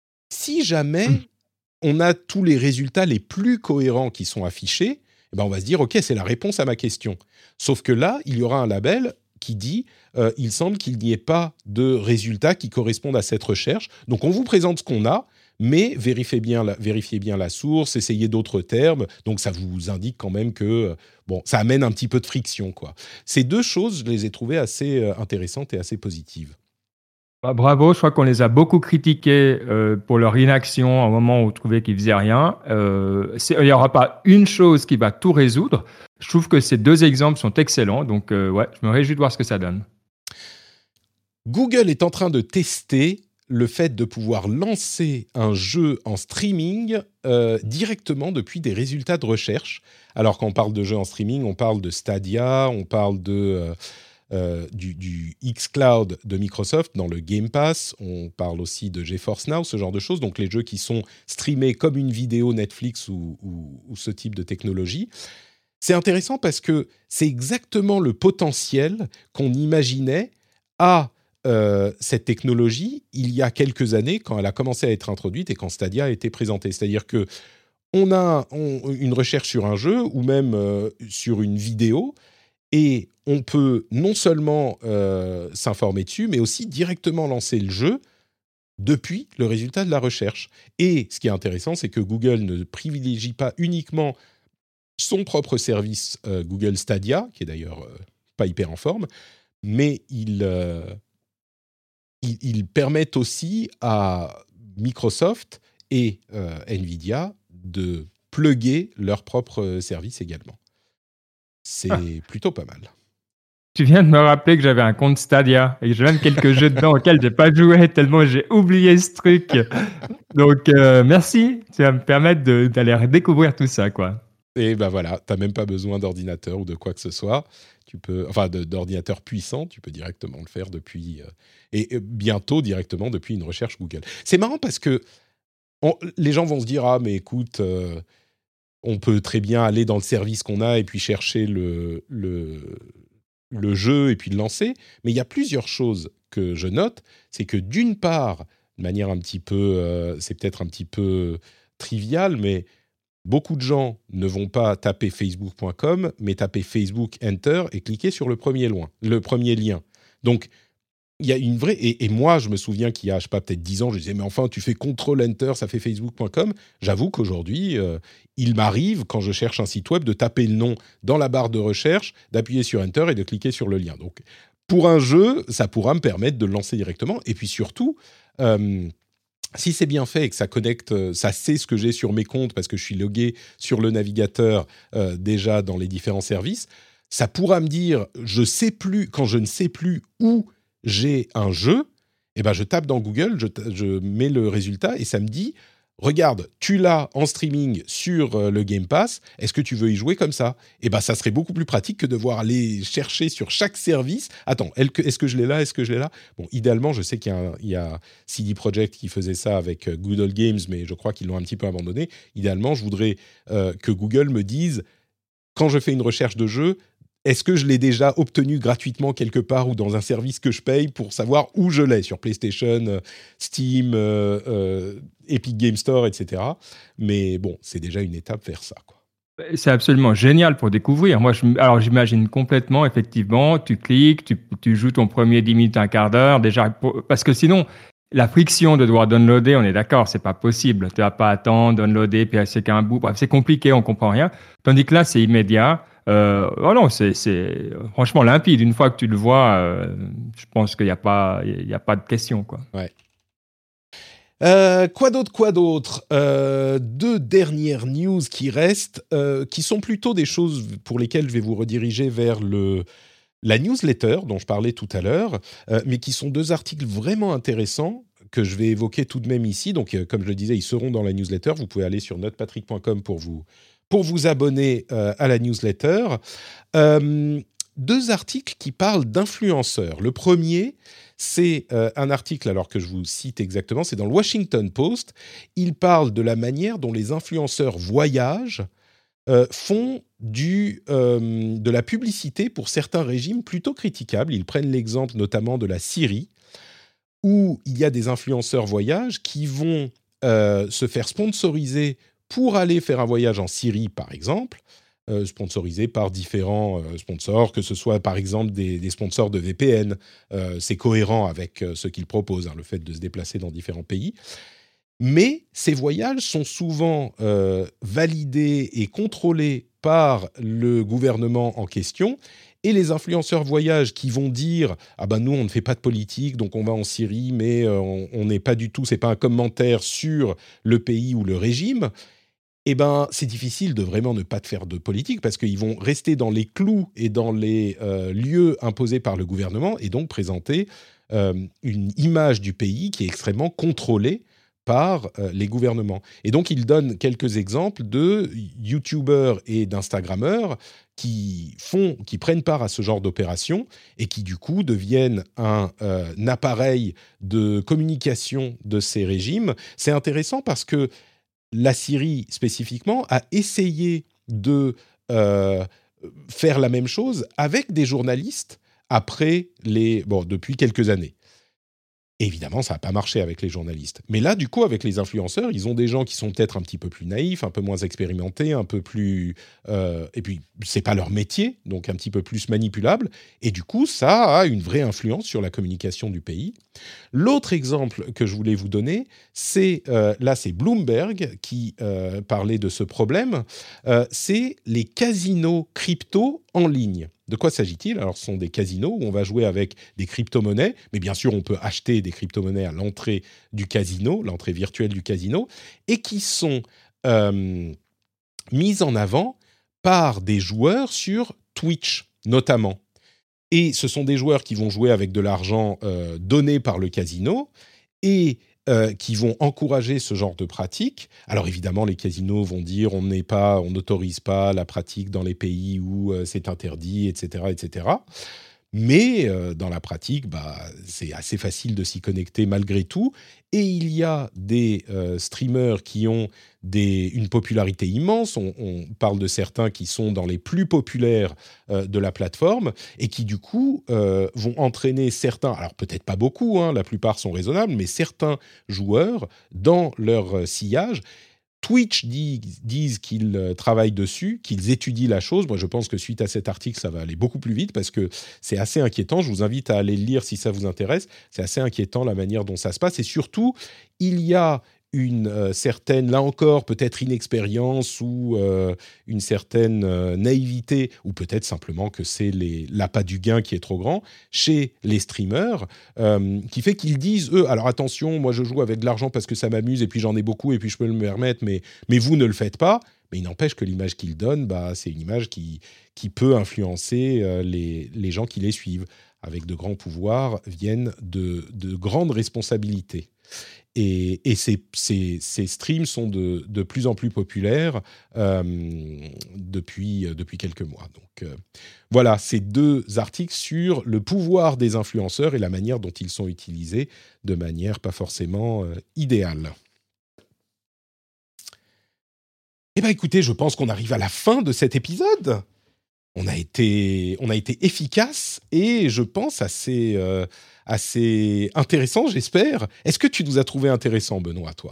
Si jamais on a tous les résultats les plus cohérents qui sont affichés, eh ben on va se dire « Ok, c'est la réponse à ma question ». Sauf que là, il y aura un label qui dit euh, « Il semble qu'il n'y ait pas de résultats qui correspondent à cette recherche. Donc, on vous présente ce qu'on a, mais vérifiez bien la, vérifiez bien la source, essayez d'autres termes. » Donc, ça vous indique quand même que bon, ça amène un petit peu de friction, quoi. Ces deux choses, je les ai trouvées assez euh, intéressantes et assez positives. Bah, bravo, je crois qu'on les a beaucoup critiqués euh, pour leur inaction à un moment où on trouvait qu'ils faisaient rien. Euh, c'est, il n'y aura pas une chose qui va tout résoudre. Je trouve que ces deux exemples sont excellents, donc euh, ouais, je me réjouis de voir ce que ça donne. Google est en train de tester le fait de pouvoir lancer un jeu en streaming euh, directement depuis des résultats de recherche. Alors quand on parle de jeux en streaming, on parle de Stadia, on parle de... Euh, Euh, du, du xCloud de Microsoft dans le Game Pass, on parle aussi de GeForce Now, ce genre de choses, donc les jeux qui sont streamés comme une vidéo Netflix ou, ou, ou ce type de technologie. C'est intéressant parce que c'est exactement le potentiel qu'on imaginait à euh, cette technologie il y a quelques années quand elle a commencé à être introduite et quand Stadia a été présentée. C'est-à-dire que on a on, une recherche sur un jeu ou même euh, sur une vidéo, et on peut non seulement euh, s'informer dessus, mais aussi directement lancer le jeu depuis le résultat de la recherche. Et ce qui est intéressant, c'est que Google ne privilégie pas uniquement son propre service euh, Google Stadia, qui est d'ailleurs euh, pas hyper en forme, mais ils euh, il, il permettent aussi à Microsoft et euh, Nvidia de plugger leur propre service également. C'est ah. plutôt pas mal. Tu viens de me rappeler que j'avais un compte Stadia et que j'ai même quelques jeux dedans auxquels j'ai pas joué tellement j'ai oublié ce truc. Donc euh, merci, tu vas me permettre de, d'aller redécouvrir tout ça, quoi. Et ben voilà, t'as même pas besoin d'ordinateur ou de quoi que ce soit. Tu peux, enfin, de, d'ordinateur puissant, tu peux directement le faire depuis euh, et, et bientôt directement depuis une recherche Google. C'est marrant parce que on, les gens vont se dire ah mais écoute. Euh, On peut très bien aller dans le service qu'on a et puis chercher le, le, le jeu et puis le lancer. Mais il y a plusieurs choses que je note. C'est que d'une part, de manière un petit peu... Euh, c'est peut-être un petit peu trivial, mais beaucoup de gens ne vont pas taper facebook point com, mais taper Facebook Enter et cliquer sur le premier, loin, le premier lien. Donc, il y a une vraie... Et, et moi, je me souviens qu'il y a, je sais pas, peut-être dix ans, je disais, mais enfin, tu fais contrôle enter, ça fait facebook point com. J'avoue qu'aujourd'hui, euh, il m'arrive, quand je cherche un site web, de taper le nom dans la barre de recherche, d'appuyer sur enter et de cliquer sur le lien. Donc, pour un jeu, ça pourra me permettre de le lancer directement. Et puis surtout, euh, si c'est bien fait et que ça connecte, ça sait ce que j'ai sur mes comptes parce que je suis logué sur le navigateur euh, déjà dans les différents services, ça pourra me dire, je sais plus, quand je ne sais plus où j'ai un jeu, eh ben je tape dans Google, je, je mets le résultat et ça me dit regarde, tu l'as en streaming sur euh, le Game Pass, est-ce que tu veux y jouer comme ça ? Eh bien, ça serait beaucoup plus pratique que de devoir aller chercher sur chaque service. Attends, est-ce que je l'ai là ? Est-ce que je l'ai là ? Bon, idéalement, je sais qu'il y a, un, il y a C D Projekt qui faisait ça avec euh, Good Old Games, mais je crois qu'ils l'ont un petit peu abandonné. Idéalement, je voudrais euh, que Google me dise, quand je fais une recherche de jeu, est-ce que je l'ai déjà obtenu gratuitement quelque part ou dans un service que je paye pour savoir où je l'ai, sur PlayStation, euh, Steam, euh, euh, Epic Game Store, et cetera. Mais bon, c'est déjà une étape vers ça, quoi. C'est absolument génial pour découvrir. Moi, je, alors j'imagine complètement, effectivement, tu cliques, tu, tu joues ton premier dix minutes, un quart d'heure, déjà, pour, parce que sinon, la friction de devoir downloader, on est d'accord, c'est pas possible. Tu vas pas attendre, downloader, puis c'est qu'un bout. Bref, c'est compliqué, on comprend rien. Tandis que là, c'est immédiat. Euh, oh non, c'est, c'est franchement limpide. Une fois que tu le vois, euh, je pense qu'il n'y a pas, il y a pas de question, quoi. Ouais. Euh, quoi d'autre, quoi d'autre euh, Deux dernières news qui restent, euh, qui sont plutôt des choses pour lesquelles je vais vous rediriger vers le, la newsletter dont je parlais tout à l'heure, euh, mais qui sont deux articles vraiment intéressants que je vais évoquer tout de même ici. Donc, euh, comme je le disais, ils seront dans la newsletter. Vous pouvez aller sur notepatrick point com pour vous, pour vous abonner euh, à la newsletter. Euh, deux articles qui parlent d'influenceurs. Le premier, c'est euh, un article, alors que je vous cite exactement, c'est dans le Washington Post. Il parle de la manière dont les influenceurs voyagent, euh, font du, euh, de la publicité pour certains régimes plutôt critiquables. Ils prennent l'exemple notamment de la Syrie, où il y a des influenceurs voyage qui vont euh, se faire sponsoriser pour aller faire un voyage en Syrie, par exemple, euh, sponsorisé par différents euh, sponsors, que ce soit par exemple des, des sponsors de V P N. Euh, c'est cohérent avec euh, ce qu'ils proposent, hein, le fait de se déplacer dans différents pays. Mais ces voyages sont souvent euh, validés et contrôlés par le gouvernement en question. Et les influenceurs voyage qui vont dire « Ah ben nous, on ne fait pas de politique, donc on va en Syrie, mais euh, on n'est pas du tout, c'est pas un commentaire sur le pays ou le régime », eh ben, c'est difficile de vraiment ne pas te faire de politique parce qu'ils vont rester dans les clous et dans les euh, lieux imposés par le gouvernement et donc présenter euh, une image du pays qui est extrêmement contrôlée par euh, les gouvernements. Et donc, il donne quelques exemples de YouTubeurs et d'Instagrammeurs qui font, qui prennent part à ce genre d'opération et qui, du coup, deviennent un, euh, un appareil de communication de ces régimes. C'est intéressant parce que la Syrie, spécifiquement, a essayé de euh, faire la même chose avec des journalistes après les, bon, depuis quelques années. Évidemment, ça n'a pas marché avec les journalistes. Mais là, du coup, avec les influenceurs, ils ont des gens qui sont peut-être un petit peu plus naïfs, un peu moins expérimentés, un peu plus... Euh, et puis, c'est pas leur métier, donc un petit peu plus manipulable. Et du coup, ça a une vraie influence sur la communication du pays. L'autre exemple que je voulais vous donner, c'est... Euh, là, c'est Bloomberg qui euh, parlait de ce problème. Euh, c'est les casinos crypto en ligne. De quoi s'agit-il ? Alors, ce sont des casinos où on va jouer avec des crypto-monnaies, mais bien sûr, on peut acheter des crypto-monnaies à l'entrée du casino, l'entrée virtuelle du casino, et qui sont euh, mises en avant par des joueurs sur Twitch, notamment. Et ce sont des joueurs qui vont jouer avec de l'argent euh, donné par le casino, et Euh, qui vont encourager ce genre de pratique. Alors évidemment, les casinos vont dire on n'est pas, on n'autorise pas la pratique dans les pays où euh, c'est interdit, et cetera, et cetera. Mais euh, dans la pratique, bah, c'est assez facile de s'y connecter malgré tout. Et il y a des euh, streamers qui ont des, une popularité immense. On, on parle de certains qui sont dans les plus populaires euh, de la plateforme et qui, du coup, euh, vont entraîner certains, alors peut-être pas beaucoup, hein, la plupart sont raisonnables, mais certains joueurs dans leur euh, sillage. Twitch dit, disent qu'ils euh, travaillent dessus, qu'ils étudient la chose. Moi, je pense que suite à cet article, ça va aller beaucoup plus vite parce que c'est assez inquiétant. Je vous invite à aller le lire si ça vous intéresse. C'est assez inquiétant la manière dont ça se passe. Et surtout, il y a une euh, certaine, là encore, peut-être inexpérience ou euh, une certaine euh, naïveté, ou peut-être simplement que c'est les, l'appât du gain qui est trop grand, chez les streamers, euh, qui fait qu'ils disent, eux, alors attention, moi je joue avec de l'argent parce que ça m'amuse, et puis j'en ai beaucoup, et puis je peux me le permettre, mais, mais vous ne le faites pas. Mais il n'empêche que l'image qu'ils donnent, bah, c'est une image qui, qui peut influencer euh, les, les gens qui les suivent. avec de grands pouvoirs viennent de, de grandes responsabilités. Et, et ces, ces, ces streams sont de, de plus en plus populaires euh, depuis, depuis quelques mois. Donc euh, voilà, ces deux articles sur le pouvoir des influenceurs et la manière dont ils sont utilisés de manière pas forcément euh, idéale. Eh bien écoutez, je pense qu'on arrive à la fin de cet épisode. On a été, on a été efficace et je pense assez, euh, assez intéressant, j'espère. Est-ce que tu nous as trouvé intéressant, Benoît, toi ?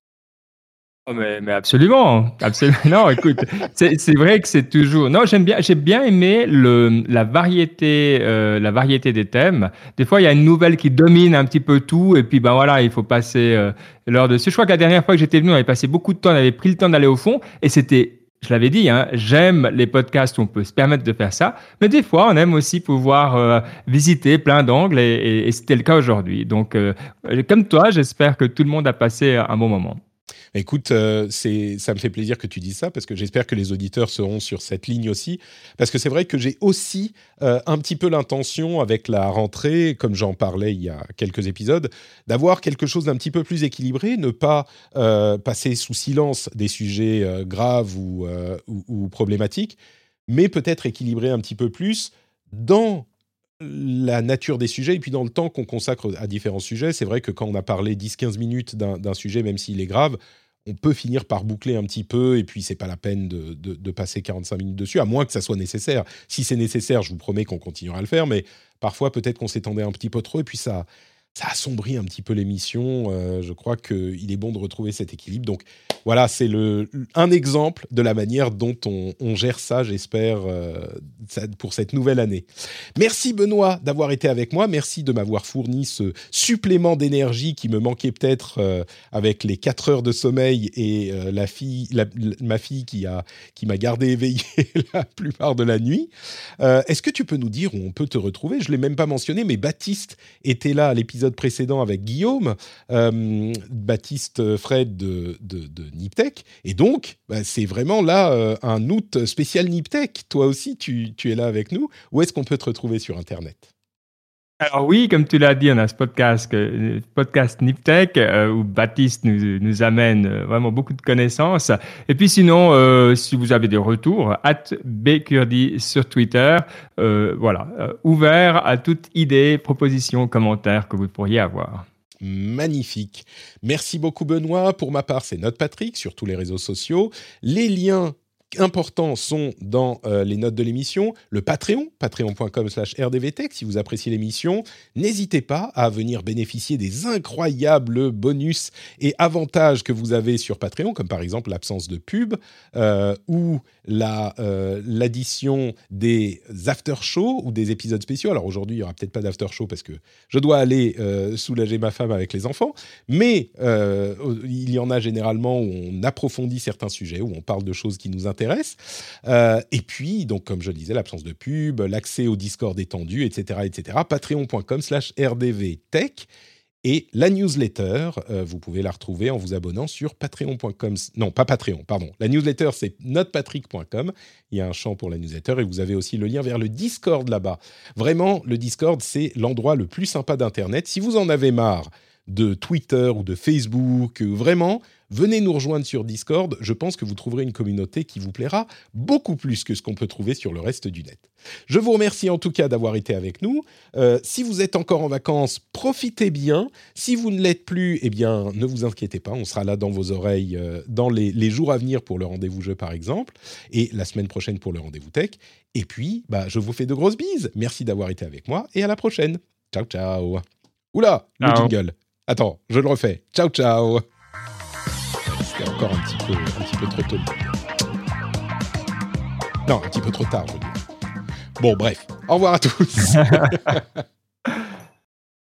Oh mais, mais absolument, absolument. Non, écoute, c'est, c'est vrai que c'est toujours. Non, j'aime bien, j'ai bien aimé le la variété, euh, la variété des thèmes. Des fois, il y a une nouvelle qui domine un petit peu tout, et puis ben voilà, il faut passer euh, l'heure dessus. Je crois que la dernière fois que j'étais venu, on avait passé beaucoup de temps, on avait pris le temps d'aller au fond, et c'était. Je l'avais dit, hein, j'aime les podcasts où on peut se permettre de faire ça, mais des fois, on aime aussi pouvoir euh, visiter plein d'angles, et, et, et c'était le cas aujourd'hui. Donc, euh, comme toi, j'espère que tout le monde a passé un bon moment. Écoute, euh, c'est, ça me fait plaisir que tu dises ça, parce que j'espère que les auditeurs seront sur cette ligne aussi, parce que c'est vrai que j'ai aussi euh, un petit peu l'intention, avec la rentrée, comme j'en parlais il y a quelques épisodes, d'avoir quelque chose d'un petit peu plus équilibré, ne pas euh, passer sous silence des sujets euh, graves ou, euh, ou, ou problématiques, mais peut-être équilibrer un petit peu plus dans la nature des sujets et puis dans le temps qu'on consacre à différents sujets. C'est vrai que quand on a parlé dix à quinze minutes d'un, d'un sujet, même s'il est grave, on peut finir par boucler un petit peu et puis c'est pas la peine de, de, de passer quarante-cinq minutes dessus, à moins que ça soit nécessaire. Si c'est nécessaire, je vous promets qu'on continuera à le faire, mais parfois peut-être qu'on s'étendait un petit peu trop et puis ça, ça assombrit un petit peu l'émission. Euh, je crois qu'il est bon de retrouver cet équilibre. Donc voilà, c'est le, un exemple de la manière dont on, on gère ça, j'espère, euh, pour cette nouvelle année. Merci Benoît d'avoir été avec moi. Merci de m'avoir fourni ce supplément d'énergie qui me manquait peut-être euh, avec les quatre heures de sommeil et euh, la fille, la, la, ma fille qui, a, qui m'a gardé éveillé la plupart de la nuit. Euh, est-ce que tu peux nous dire où on peut te retrouver ? Je ne l'ai même pas mentionné, mais Baptiste était là à l'épisode précédent avec Guillaume, euh, Baptiste Fred de, de, de Niptech, et donc bah, c'est vraiment là euh, un août spécial Niptech. Toi aussi tu, tu es là avec nous. Où est-ce qu'on peut te retrouver sur Internet ? Alors oui, comme tu l'as dit, on a ce podcast, euh, podcast Niptech euh, où Baptiste nous, nous amène euh, vraiment beaucoup de connaissances. Et puis sinon, euh, si vous avez des retours, at bkurdi sur Twitter, euh, voilà, euh, ouvert à toute idée, proposition, commentaire que vous pourriez avoir. Magnifique. Merci beaucoup Benoît. Pour ma part, c'est NotePatrick sur tous les réseaux sociaux. Les liens importants sont dans euh, les notes de l'émission, le Patreon, patreon.com slash rdvtech. Si vous appréciez l'émission, n'hésitez pas à venir bénéficier des incroyables bonus et avantages que vous avez sur Patreon, comme par exemple l'absence de pub euh, ou la, euh, l'addition des after-shows ou des épisodes spéciaux. Alors aujourd'hui, il n'y aura peut-être pas d'after-show parce que je dois aller euh, soulager ma femme avec les enfants, mais euh, il y en a généralement où on approfondit certains sujets, où on parle de choses qui nous intéressent. Euh, et puis, donc, comme je le disais, l'absence de pub, l'accès au Discord étendu, et cetera, et cetera. Patreon.com slash rdvtech. Et la newsletter, euh, vous pouvez la retrouver en vous abonnant sur patreon.com. Non, pas Patreon, pardon. La newsletter, c'est notepatrick point com. Il y a un champ pour la newsletter et vous avez aussi le lien vers le Discord là-bas. Vraiment, le Discord, c'est l'endroit le plus sympa d'Internet. Si vous en avez marre de Twitter ou de Facebook, vraiment, venez nous rejoindre sur Discord. Je pense que vous trouverez une communauté qui vous plaira beaucoup plus que ce qu'on peut trouver sur le reste du net. Je vous remercie en tout cas d'avoir été avec nous. Euh, si vous êtes encore en vacances, profitez bien. Si vous ne l'êtes plus, eh bien, ne vous inquiétez pas. On sera là dans vos oreilles euh, dans les, les jours à venir pour le rendez-vous jeu, par exemple, et la semaine prochaine pour le rendez-vous tech. Et puis, bah, je vous fais de grosses bises. Merci d'avoir été avec moi et à la prochaine. Ciao, ciao. Oula, ciao. Le jingle. Attends, je le refais. Ciao, ciao. C'était encore un petit peu, un petit peu trop tôt. Non, un petit peu trop tard, je veux dire. Bon, bref. Au revoir à tous.